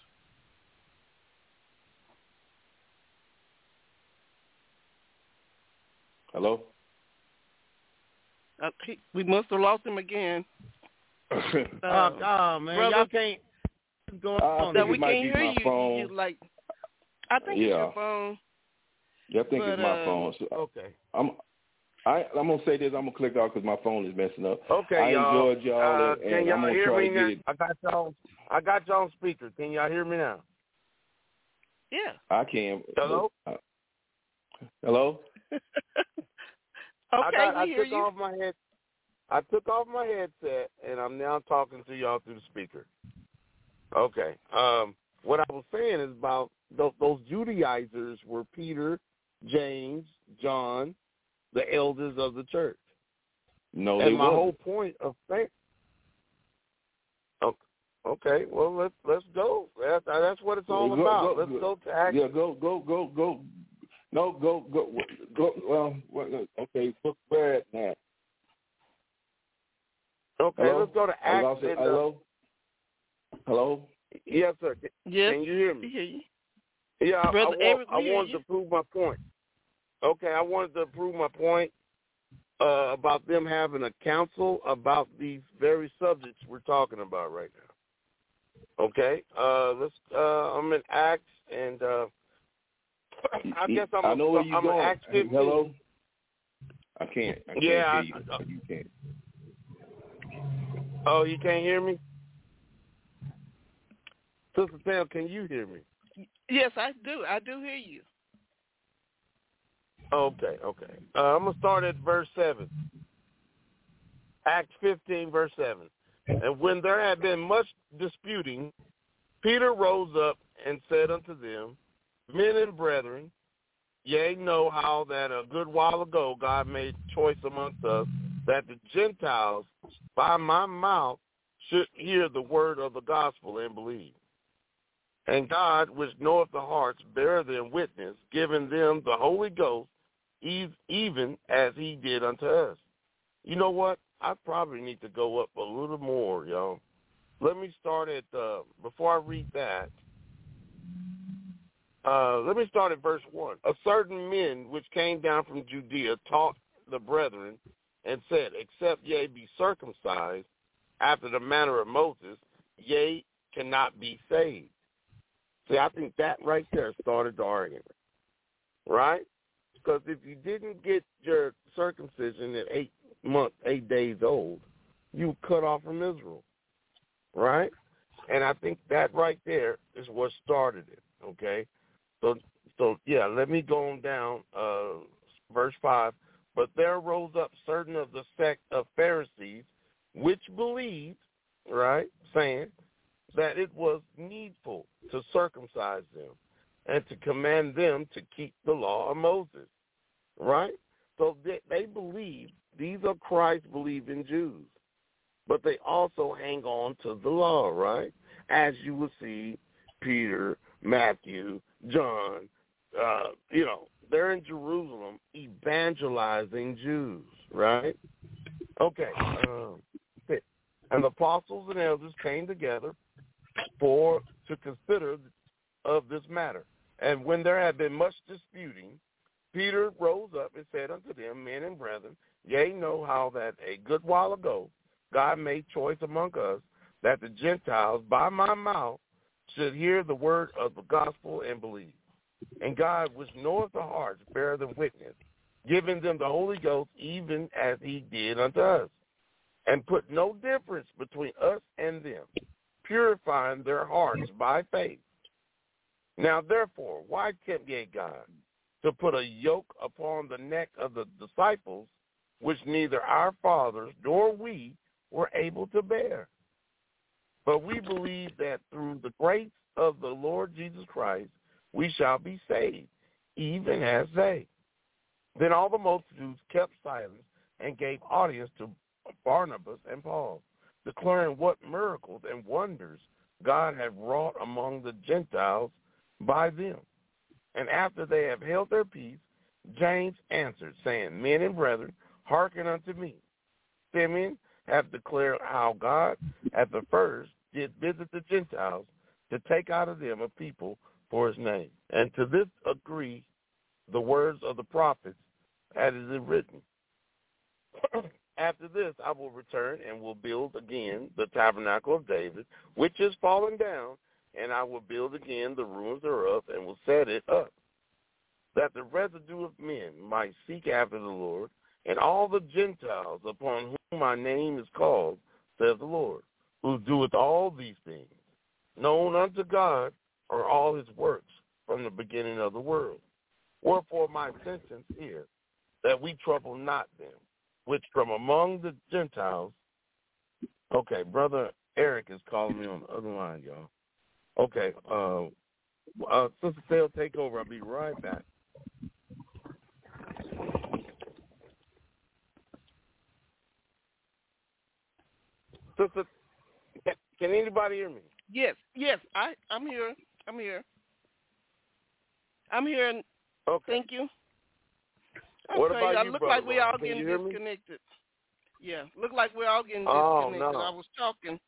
Hello? Uh, he, we must have lost him again. Uh, Uh, oh, man. brother, Y'all can't... What's going I on? think no, we it might can't be hear my you. phone. You, you like, I think Yeah. it's your phone. Yeah, I think But, it's my uh, phone. So Okay. I'm I, I'm gonna say this. I'm gonna click off because my phone is messing up. Okay, I y'all. enjoyed y'all, Uh, and, can and y'all I'm gonna hear try me to now? get it. I got y'all. I got y'all on speaker. Can y'all hear me now? Yeah. I can. Hello. Uh, hello. Okay, I got. we I hear took you. off my head. I took off my headset, and I'm now talking to y'all through the speaker. Okay. Um. what I was saying is about those, those Judaizers were Peter, James, John, the elders of the church. No, and they my wasn't. whole point of saying, okay, okay, well let's let's go. That's, that's what it's all go, about. Go, let's go, go to act. Yeah, go, go, go, go. No, go, go, go. Well, okay, look where at now. Okay, Hello? let's go to Acts. Hello? And, uh, Hello? Hello? Yes, sir. Can, yes. can you hear me? I hear you. Yeah, I, I, Brother want, Eric, I we hear wanted you. to prove my point. Okay, I wanted to prove my point uh, about them having a council about these very subjects we're talking about right now. Okay, uh, let's. Uh, I'm in Acts, and uh, I guess I'm. I a, know where you're I'm going. in Acts fifteen. Hello? I can't. I can't yeah, hear you. I, I, You can't. Oh, you can't hear me? Sister Sam, can you hear me? Yes, I do. I do hear you. Okay, okay. Uh, I'm going to start at verse seven. Acts fifteen, verse seven. And when there had been much disputing, Peter rose up and said unto them, Men and brethren, ye know how that a good while ago God made choice amongst us, that the Gentiles by my mouth should hear the word of the gospel and believe. And God, which knoweth the hearts, bear them witness, giving them the Holy Ghost, even as he did unto us. You know what? I probably need to go up a little more, y'all. Let me start at, uh, before I read that, uh, let me start at verse one. A certain men which came down from Judea taught the brethren and said, Except ye be circumcised after the manner of Moses, ye cannot be saved. See, I think that right there started the argument, right? Because if you didn't get your circumcision at eight months, eight days old, you cut off from Israel, right? And I think that right there is what started it, okay? So, so yeah, let me go on down, uh, verse five. But there rose up certain of the sect of Pharisees which believed, right, saying that it was needful to circumcise them and to command them to keep the law of Moses, right? So they, they believe, these are Christ-believing Jews, but they also hang on to the law, right? As you will see, Peter, Matthew, John, uh, you know, they're in Jerusalem evangelizing Jews, right? Okay. Um, and the apostles and elders came together for to consider of this matter. And when there had been much disputing, Peter rose up and said unto them, Men and brethren, ye know how that a good while ago God made choice among us, that the Gentiles by my mouth should hear the word of the gospel and believe. And God, which knoweth the hearts, bear them witness, giving them the Holy Ghost, even as he did unto us, and put no difference between us and them, purifying their hearts by faith. Now, therefore, why tempt ye God to put a yoke upon the neck of the disciples, which neither our fathers nor we were able to bear? But we believe that through the grace of the Lord Jesus Christ, we shall be saved, even as they. Then all the multitudes kept silence and gave audience to Barnabas and Paul, declaring what miracles and wonders God had wrought among the Gentiles by them. And after they have held their peace, James answered, saying, Men and brethren, hearken unto me. Simeon hath declared how God at the first did visit the Gentiles to take out of them a people for his name. And to this agree the words of the prophets, as it is written. After this I will return and will build again the tabernacle of David, which is fallen down, and I will build again the ruins thereof, and will set it up, that the residue of men might seek after the Lord, and all the Gentiles upon whom my name is called, says the Lord, who doeth all these things, known unto God are all his works from the beginning of the world. Wherefore my sentence is that we trouble not them, which from among the Gentiles. Okay, Brother Eric is calling me on the other line, y'all. Okay. Uh, uh, Sister Sale, take over. I'll be right back. Sister, can anybody hear me? Yes, yes, I, I'm here. I'm here. I'm here. And okay. Thank you. Okay, What about I you, look brother like we all Ron? getting Can you hear me? disconnected. Yeah, look like we're all getting Oh, disconnected. no. I was talking.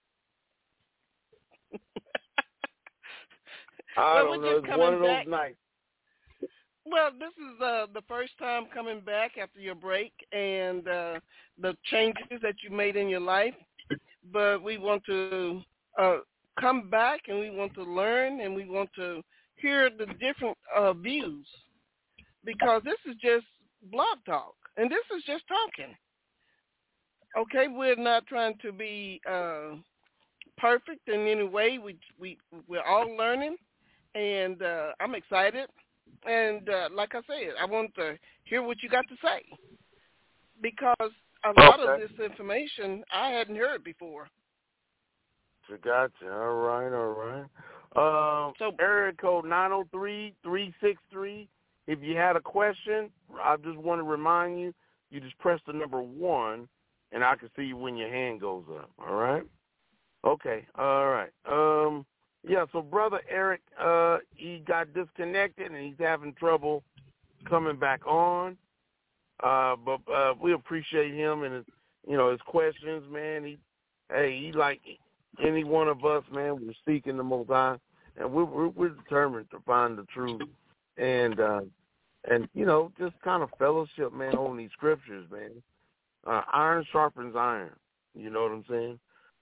I well, don't we're know. just It's coming one of those back. nights. Well, this is uh, the first time coming back after your break and uh, the changes that you made in your life. But we want to uh, come back and we want to learn and we want to hear the different uh, views because this is just blog talk and this is just talking. Okay, we're not trying to be uh, perfect in any way. We we we're all learning, and uh, I'm excited. And uh, like I said, I want to hear what you got to say because a lot okay. of this information I hadn't heard before. Gotcha. All right, all right. Um, so, area code nine oh three, three six three. If you had a question, I just want to remind you, you just press the number one, and I can see you when your hand goes up. All right? Okay. All right. Um, yeah, so Brother Eric, uh, he got disconnected, and he's having trouble coming back on. Uh, but uh, we appreciate him and his, you know, his questions, man. He, hey, he like any one of us, man. We're seeking the Most High, and we're we're, we're determined to find the truth, and uh, and you know, just kind of fellowship, man, on these scriptures, man. Uh, iron sharpens iron. You know what I'm saying?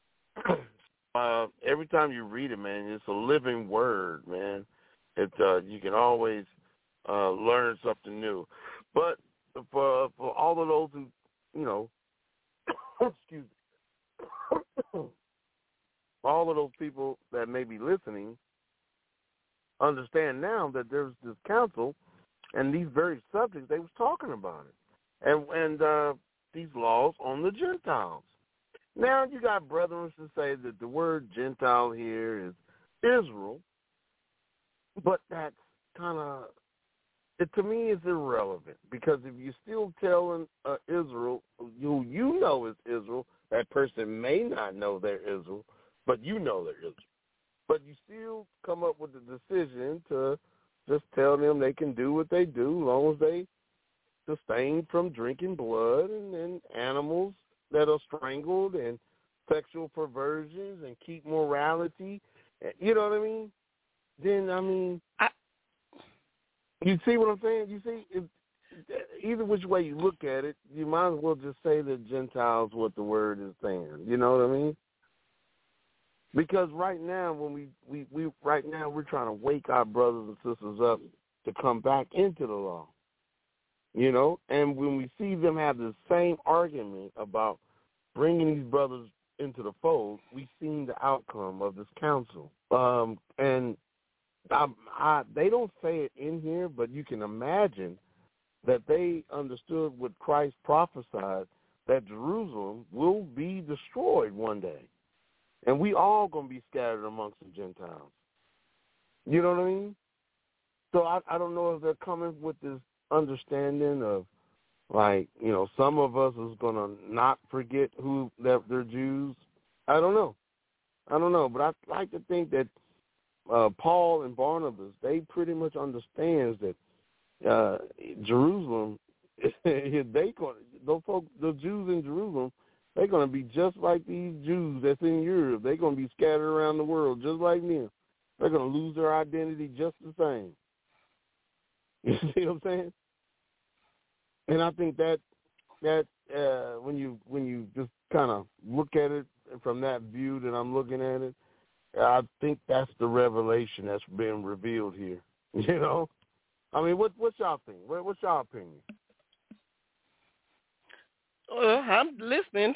uh, every time you read it, man, it's a living word, man. It uh, you can always uh, learn something new, but for for all of those who, you know, excuse me, all of those people that may be listening, understand now that there's this council and these very subjects they was talking about it, and and uh, these laws on the Gentiles. Now you got brethren to say that the word Gentile here is Israel, but that's kind of, it to me is irrelevant, because if you're still telling uh, Israel, who you know is Israel, that person may not know they're Israel, but you know they're Israel. But you still come up with the decision to just tell them they can do what they do as long as they abstain from drinking blood and, and animals that are strangled and sexual perversions and keep morality. You know what I mean? Then, I mean, I, you see what I'm saying? You see, if, either which way you look at it, you might as well just say that Gentiles what the word is saying. You know what I mean? Because right now, when we, we, we right now we're trying to wake our brothers and sisters up to come back into the law. You know, and when we see them have the same argument about bringing these brothers into the fold, we've seen the outcome of this council. Um, and I, I, they don't say it in here, but you can imagine that they understood what Christ prophesied, that Jerusalem will be destroyed one day. And we all going to be scattered amongst the Gentiles. You know what I mean? So I, I don't know if they're coming with this understanding of, like, you know, some of us is going to not forget who that they're Jews. I don't know. I don't know. But I like to think that uh, Paul and Barnabas, they pretty much understands that uh, Jerusalem, they going those folks, the Jews in Jerusalem, they're going to be just like these Jews that's in Europe. They're going to be scattered around the world just like them. They're going to lose their identity just the same. You see what I'm saying? And I think that that uh, when you when you just kind of look at it from that view that I'm looking at it, I think that's the revelation that's being revealed here. You know, I mean, what what's y'all think? What, what's y'all opinion? Well, I'm listening.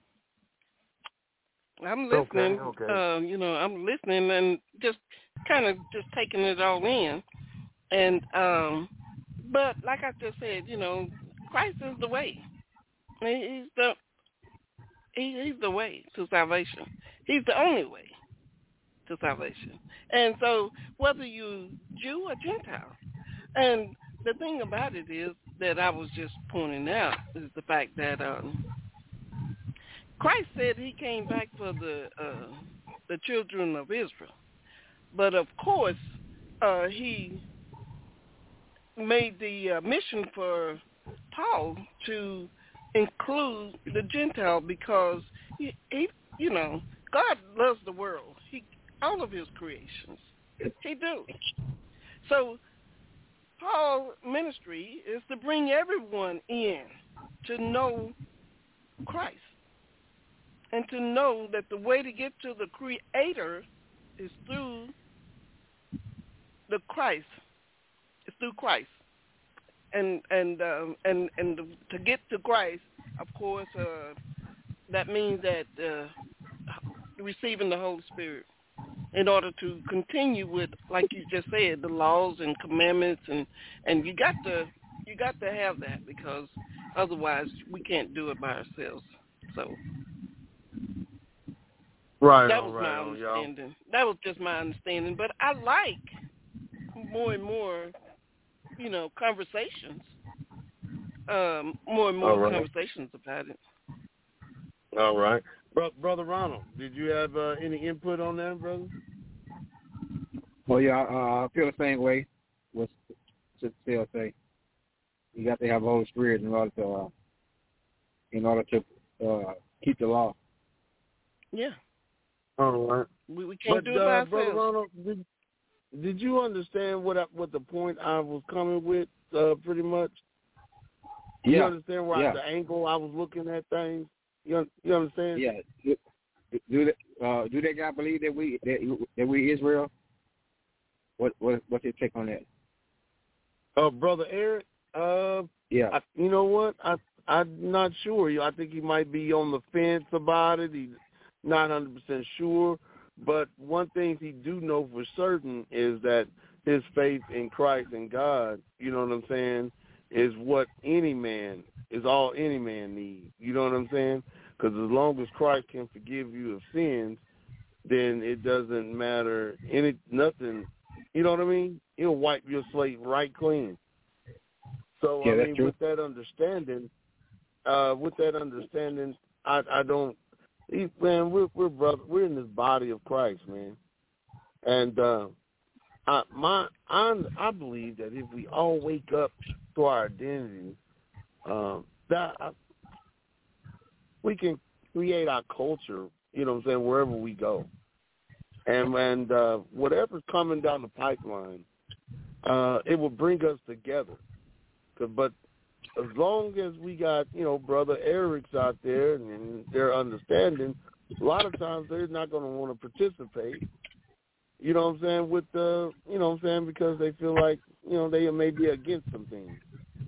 I'm listening. Okay, okay. Uh, you know, I'm listening and just kind of just taking it all in. And um, but like I just said, you know, Christ is the way. He's the he, he's the way to salvation. He's the only way. to salvation. And so whether you Jew or Gentile, and the thing about it is that I was just pointing out is the fact that um, Christ said he came back for the uh, the children of Israel. But of course, uh, he made the uh, mission for Paul to include the Gentile because he, he, you know, God loves the world. He, all of his creations, he do. So Paul's ministry is to bring everyone in to know Christ and to know that the way to get to the Creator is through the Christ. It's through Christ, and and um, and and to get to Christ, of course, uh, that means that uh, receiving the Holy Spirit in order to continue with, like you just said, the laws and commandments, and, and you got to you got to have that because otherwise we can't do it by ourselves. So. Right, that was right, my understanding. Y'all. That was just my understanding. But I like more and more, you know, conversations. Um, more and more right. conversations about it. All right, Bro- brother Ronald, did you have uh, any input on that, brother? Well, yeah, uh, I feel the same way. What Sister say? You got to have the Holy Spirit in order to, uh, in order to uh, keep the law. Yeah. All right. We, we can't but, do it by uh, ourselves. Brother Ronald, did, did you understand what I, what the point I was coming with, uh, pretty much? Yeah. You understand where yeah. I, the angle I was looking at things? You, you understand? Yeah. Do, do that? Uh, do that guy believe that we that, that we Israel? What what what's your take on that? Uh, Brother Eric. Uh, yeah. I, you know what? I I'm not sure. I think he might be on the fence about it. He's not one hundred percent sure. But one thing he do know for certain is that his faith in Christ and God, you know what I'm saying, is what any man, is all any man needs. You know what I'm saying? Because as long as Christ can forgive you of sins, then it doesn't matter any nothing. You know what I mean? He'll wipe your slate right clean. So yeah, I that's mean, true. with that understanding, uh, with that understanding, I, I don't. He, man, we're we're brother. We're in this body of Christ, man, and uh, I my I I believe that if we all wake up to our identity, um, that I, we can create our culture. You know what I'm saying? Wherever we go, and and uh, whatever's coming down the pipeline, uh, it will bring us together. But as long as we got, you know, Brother Eric's out there and, and they're understanding, a lot of times they're not going to want to participate, you know what I'm saying, with the, you know what I'm saying, because they feel like, you know, they may be against some things.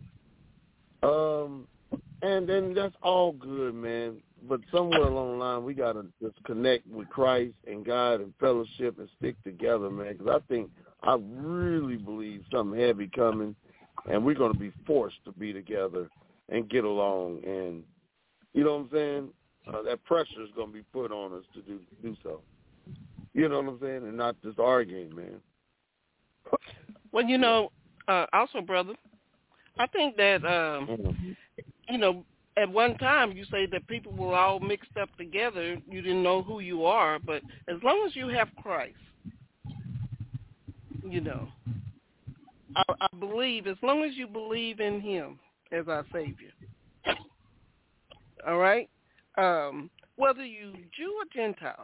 Um, and then that's all good, man. But somewhere along the line, we got to just connect with Christ and God and fellowship and stick together, man, because I think, I really believe something heavy coming. And we're going to be forced to be together and get along. And, you know what I'm saying, uh, that pressure is going to be put on us to do do so. You know what I'm saying? And not just arguing, man. Well, you know, uh, also, brother, I think that, um, mm-hmm. you know, at one time you say that people were all mixed up together. You didn't know who you are. But as long as you have Christ, you know, I, I believe, as long as you believe in him as our Savior, all right, um, whether you Jew or Gentile,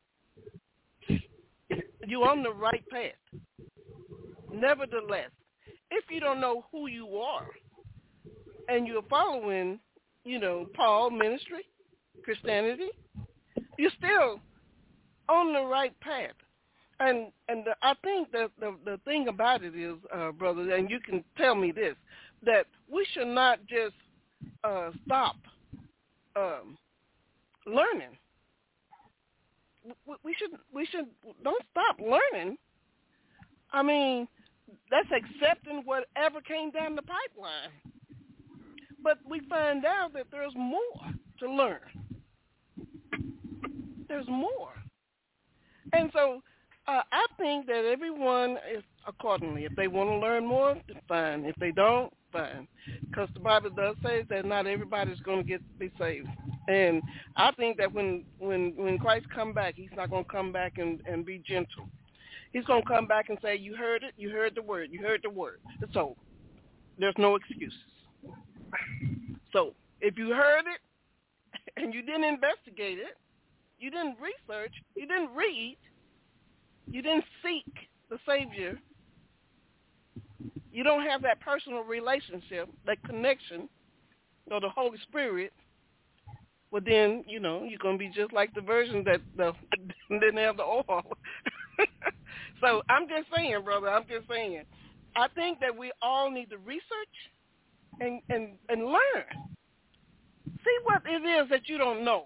you're on the right path. Nevertheless, if you don't know who you are and you're following, you know, Paul ministry, Christianity, you're still on the right path. And and the, I think that the the thing about it is, uh, brother, and you can tell me this, that we should not just uh, stop um, learning. We, we should we should don't stop learning. I mean, that's accepting whatever came down the pipeline. But we find out that there's more to learn. There's more, and so. Uh, I think that everyone is accordingly. If they want to learn more, fine. If they don't, fine. Because the Bible does say that not everybody's going to get be saved. And I think that when when when Christ come back, he's not going to come back and, and be gentle. He's going to come back and say, you heard it, you heard the word, you heard the word. So there's no excuses. So if you heard it and you didn't investigate it, you didn't research, you didn't read, you didn't seek the Savior, you don't have that personal relationship, that connection, or the Holy Spirit, well then, you know, you're going to be just like the virgin that the, didn't have the oil. So I'm just saying, brother, I'm just saying. I think that we all need to research and, and, and learn. See what it is that you don't know.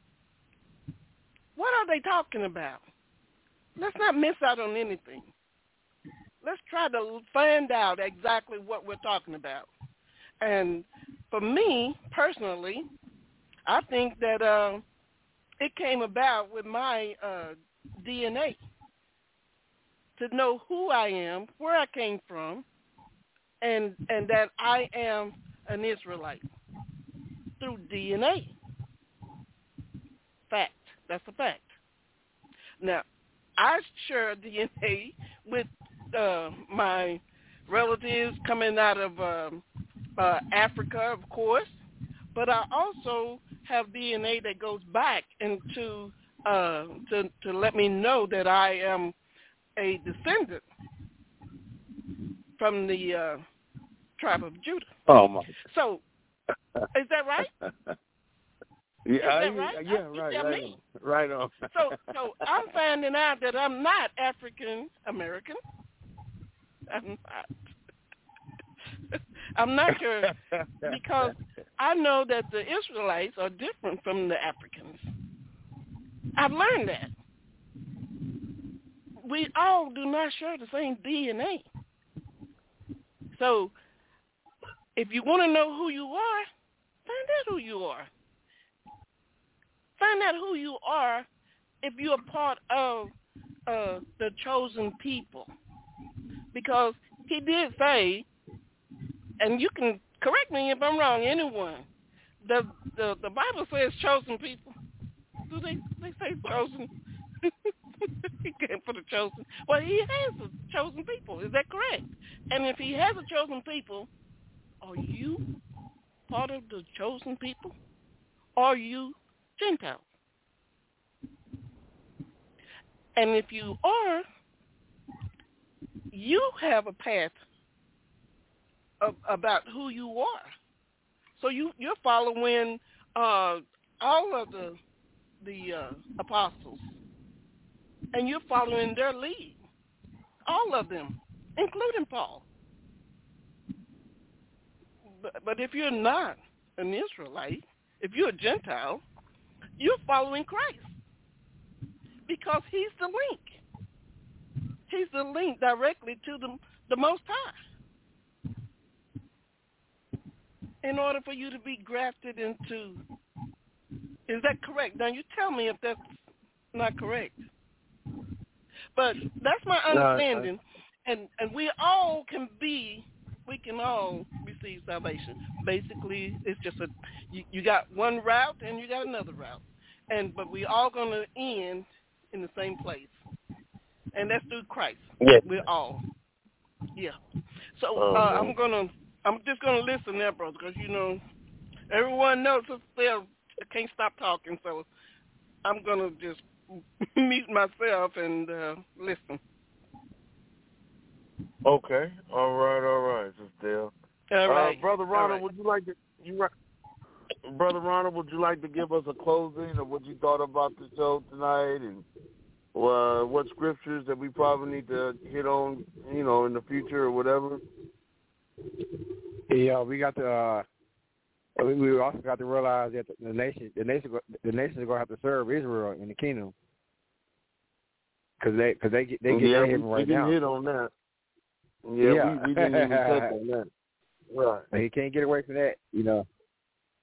What are they talking about? Let's not miss out on anything. Let's try to find out exactly what we're talking about. And for me, personally, I think that uh, it came about with my uh, D N A. To know who I am, where I came from, and and that I am an Israelite through D N A. Fact. That's a fact. Now, I share D N A with uh, my relatives coming out of um, uh, Africa, of course, but I also have D N A that goes back into uh, to to let me know that I am a descendant from the uh, tribe of Judah. Oh my! So, is that right? Yeah, is that I, right? yeah, I, right, right on, right on. so, so I'm finding out that I'm not African American. I'm not. I'm not sure because I know that the Israelites are different from the Africans. I've learned that. We all do not share the same D N A. So if you want to know who you are, find out who you are. Find out who you are if you're part of uh, the chosen people. Because he did say, and you can correct me if I'm wrong, anyone, the the, the Bible says chosen people. Do they, they say chosen? He came for the chosen. Well, he has a chosen people. Is that correct? And if he has a chosen people, are you part of the chosen people? Are you Gentiles? And if you are, you have a path of, about who you are. So you, you're following uh, all of the the uh, apostles. And you're following their lead, all of them, including Paul. But, but if you're not an Israelite, if you're a Gentile, you're following Christ because he's the link. He's the link directly to the, the Most High. In order for you to be grafted into, is that correct? Now you tell me if that's not correct. But that's my understanding, no, I... and and we all can be, we can all receive salvation. Basically, it's just a, you, you got one route and you got another route, and but we all gonna end in the same place, and that's through Christ. Yes. We're all, yeah. So oh, uh, I'm gonna, I'm just gonna listen there, brother, because you know, everyone knows I can't stop talking, so I'm gonna just mute myself and uh, listen. Okay. All right. All right, Sister Dale. All right. Uh, Brother Ronald, right. would you like to? You, Brother Ronald, would you like to give us a closing of what you thought about the show tonight, and uh, what scriptures that we probably need to hit on, you know, in the future or whatever? Yeah, we got to. Uh, we, we also got to realize that the nation, the nation, the nation is going to have to serve Israel in the kingdom, because they, because they get, they get yeah, heaven we, right we now. didn't hit on that. Yeah, yeah. we, we didn't even touch on that. Right. But he can't get away from that, you know.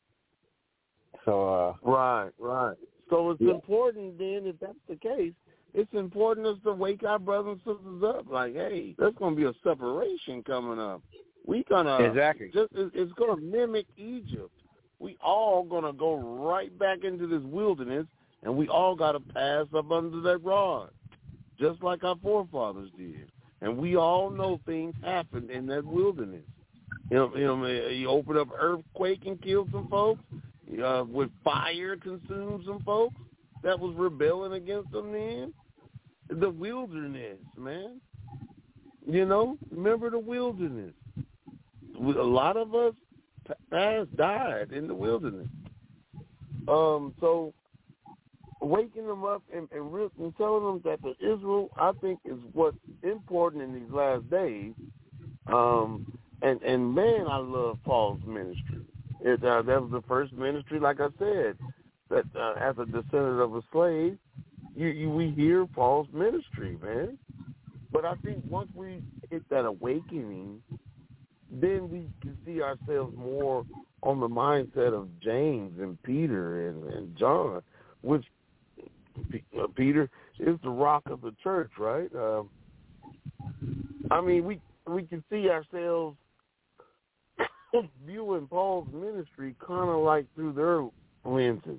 So. Uh, right, right. So it's yeah. important then, if that's the case, it's important us to wake our brothers and sisters up. Like, hey, there's going to be a separation coming up. We gonna exactly. just it's going to mimic Egypt. We all going to go right back into this wilderness, and we all got to pass up under that rod, just like our forefathers did. And we all know things happened in that wilderness. You know, you know, you open up earthquake and kill some folks. Uh, with fire consume some folks that was rebelling against them then. The wilderness, man. You know, remember the wilderness. A lot of us past died in the wilderness. Um, so waking them up and, and, re- and telling them that the Israel, I think, is what's important in these last days. Um, and, and, man, I love Paul's ministry. It, uh, that was the first ministry, like I said, that uh, as a descendant of a slave, you, you, we hear Paul's ministry, man. But I think once we hit that awakening, then we can see ourselves more on the mindset of James and Peter and, and John, which uh, Peter is the rock of the church, right? Uh, I mean, we we can see ourselves viewing Paul's ministry kind of like through their lenses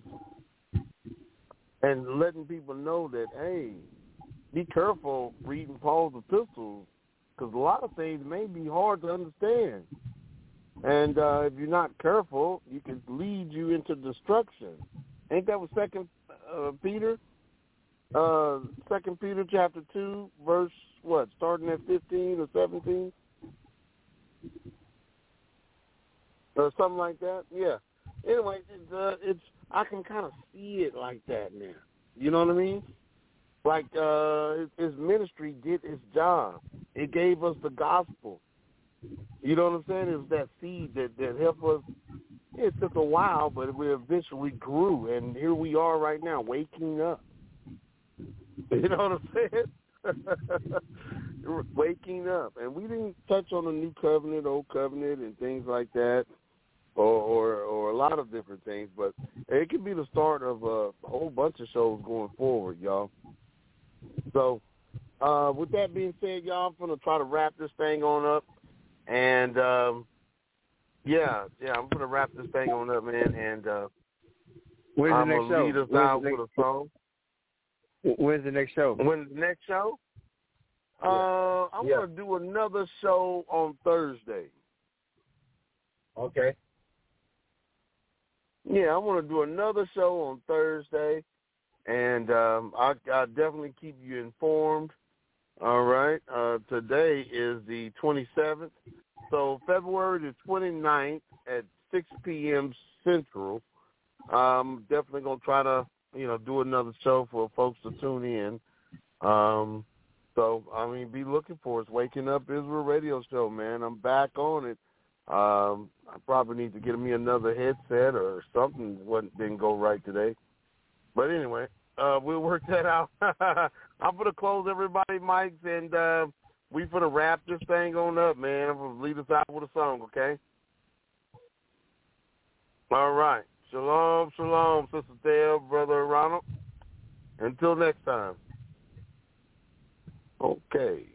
and letting people know that, hey, be careful reading Paul's epistles because a lot of things may be hard to understand. And uh, if you're not careful, you can lead you into destruction. Ain't that what Second uh, Peter, uh, Second Peter chapter two, verse what, starting at fifteen or seventeen? Or something like that, yeah. Anyway, it's, uh, it's I can kind of see it like that now. You know what I mean? Like uh, his, his ministry did its job. It gave us the gospel. You know what I'm saying? It was that seed that, that helped us. It took a while, but we eventually grew, and here we are right now, waking up. You know what I'm saying? Waking up. And we didn't touch on the new covenant, old covenant, and things like that. Or, or or a lot of different things, but it could be the start of a whole bunch of shows going forward, y'all. So, uh, with that being said, y'all, I'm going to try to wrap this thing on up. And, um, yeah, yeah, I'm going to wrap this thing on up, man. And uh, When's the I'm next going to show? lead us When's out the next, with a song. When's the next show? When's the next show? Yeah. Uh, I'm yeah. going to do another show on Thursday. Okay. Yeah, I want to do another show on Thursday, and um, I, I'll definitely keep you informed. All right. Uh, today is the twenty-seventh, so February the twenty-ninth at six p.m. Central. I'm definitely going to try to, you know, do another show for folks to tune in. Um, so, I mean, be looking for us. Waking Up Israel Radio Show, man. I'm back on it. Um, I probably need to get me another headset or something. Wasn't didn't go right today, but anyway, uh, we'll work that out. I'm gonna close everybody mics, and uh, we gonna wrap this thing on up, man. I'm gonna lead us out with a song, okay? All right, shalom, shalom, Sister Dale, Brother Ronald. Until next time. Okay.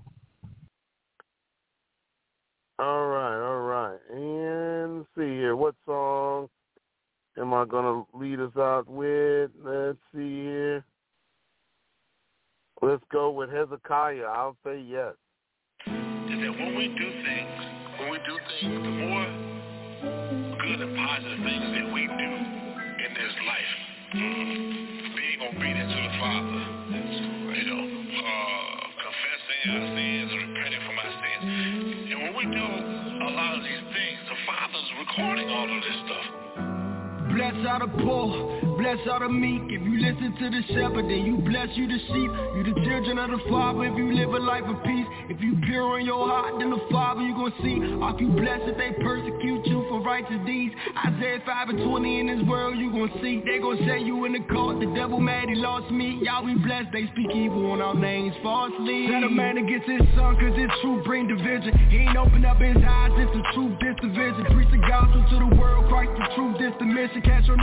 All right, all right. And let's see here. What song am I going to lead us out with? Let's see here. Let's go with Hezekiah. I'll say yes. Is that when we do things, when we do things, the more good and positive things that we do in this life, mm-hmm. being obedient to the Father, you know, uh, confessing our sins, repenting from our sins. And when we do a lot of these things, the Father's recording all of this stuff. Bless are the poor, bless are the meek. If you listen to the shepherd, then you bless you the sheep. You the children of the Father if you live a life of peace. If you pure in your heart, then the Father you gon' see. Are you blessed if they persecute you for righteous deeds? Isaiah five and twenty in this world you gon' see. They gon' say you in the court, the devil mad he lost me. Y'all be blessed, they speak evil on our names falsely. Set a man against his son, cause his truth bring division. He ain't open up his eyes, it's the truth, this division. Preach the gospel to the world, Christ the truth, this the mission. Catch your name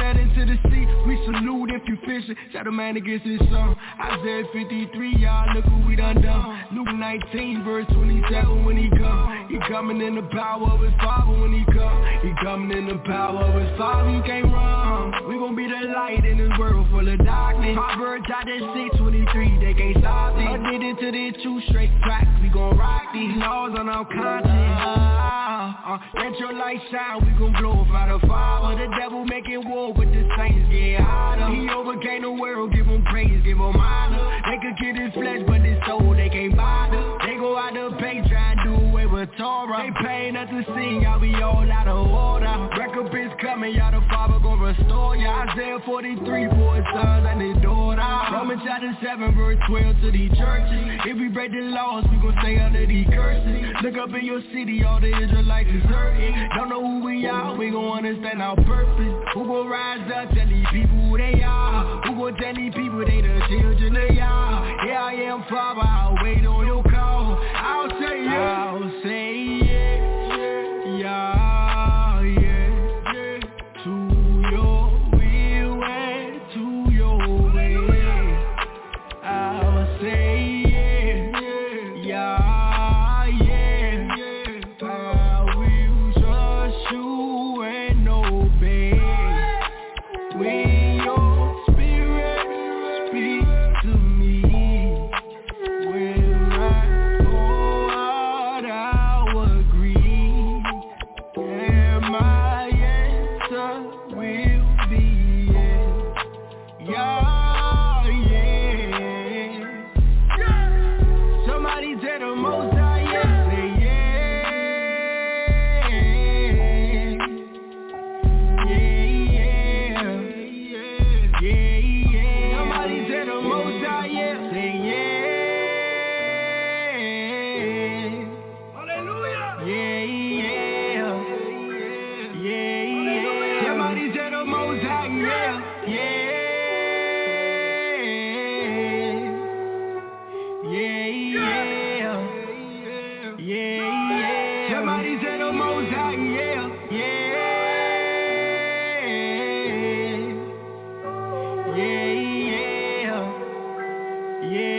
that into the sea. We salute if you fishing. Shout a man against his son. Isaiah fifty-three, y'all look what we done done. Luke nineteen, verse twenty-seven when he come. He coming in the power of his father when he come. He coming in the power of his father, you can't run. We gon' be the light in this world full of darkness. Proverbs chapter six twenty-three, they can't stop it. Addicted to these two straight tracks, we gon' rock these laws on our conscience. Uh, uh, let your light shine, we gon' glorify the Father. The devil making war, but the saints get harder. He overcame the world, give him praise, give him honor. They could get his flesh, but his soul they can't bother. They go out the pay, try to do away with Torah. They paying us to sing, y'all be all out of order. Recompense coming, y'all the Father gon' restore ya. Isaiah forty-three, for his sons and his daughter. Romans chapter seven, verse twelve to these churches. If we break the laws, we gon' stay under these curses. Look up in your city, all the Israelites is hurting. Don't know who we are, we gon' understand our purpose. Who gon' rise up, tell these people who they are? Who gon' tell these people they the children of Yah? Here I am, Father, I'll wait on your call. I'll say yeah, I'll say yeah, yeah, yeah, to your will and to your way. I'll say yeah, yeah, yeah, I will trust you and obey. When your spirit speaks to me, when I go out, I'll agree, and my answer will be yes, yeah, yeah. Somebody tell the Most High yes, say yeah, yeah, yeah, yeah, yeah. Somebody tell the Most High yes, say yeah, hallelujah, yeah, yeah, yeah, yeah. Somebody tell the Most High yeah, yeah. Yeah, yeah, yeah, yeah. Somebody say the Most High, yeah, yeah, yeah, yeah, yeah.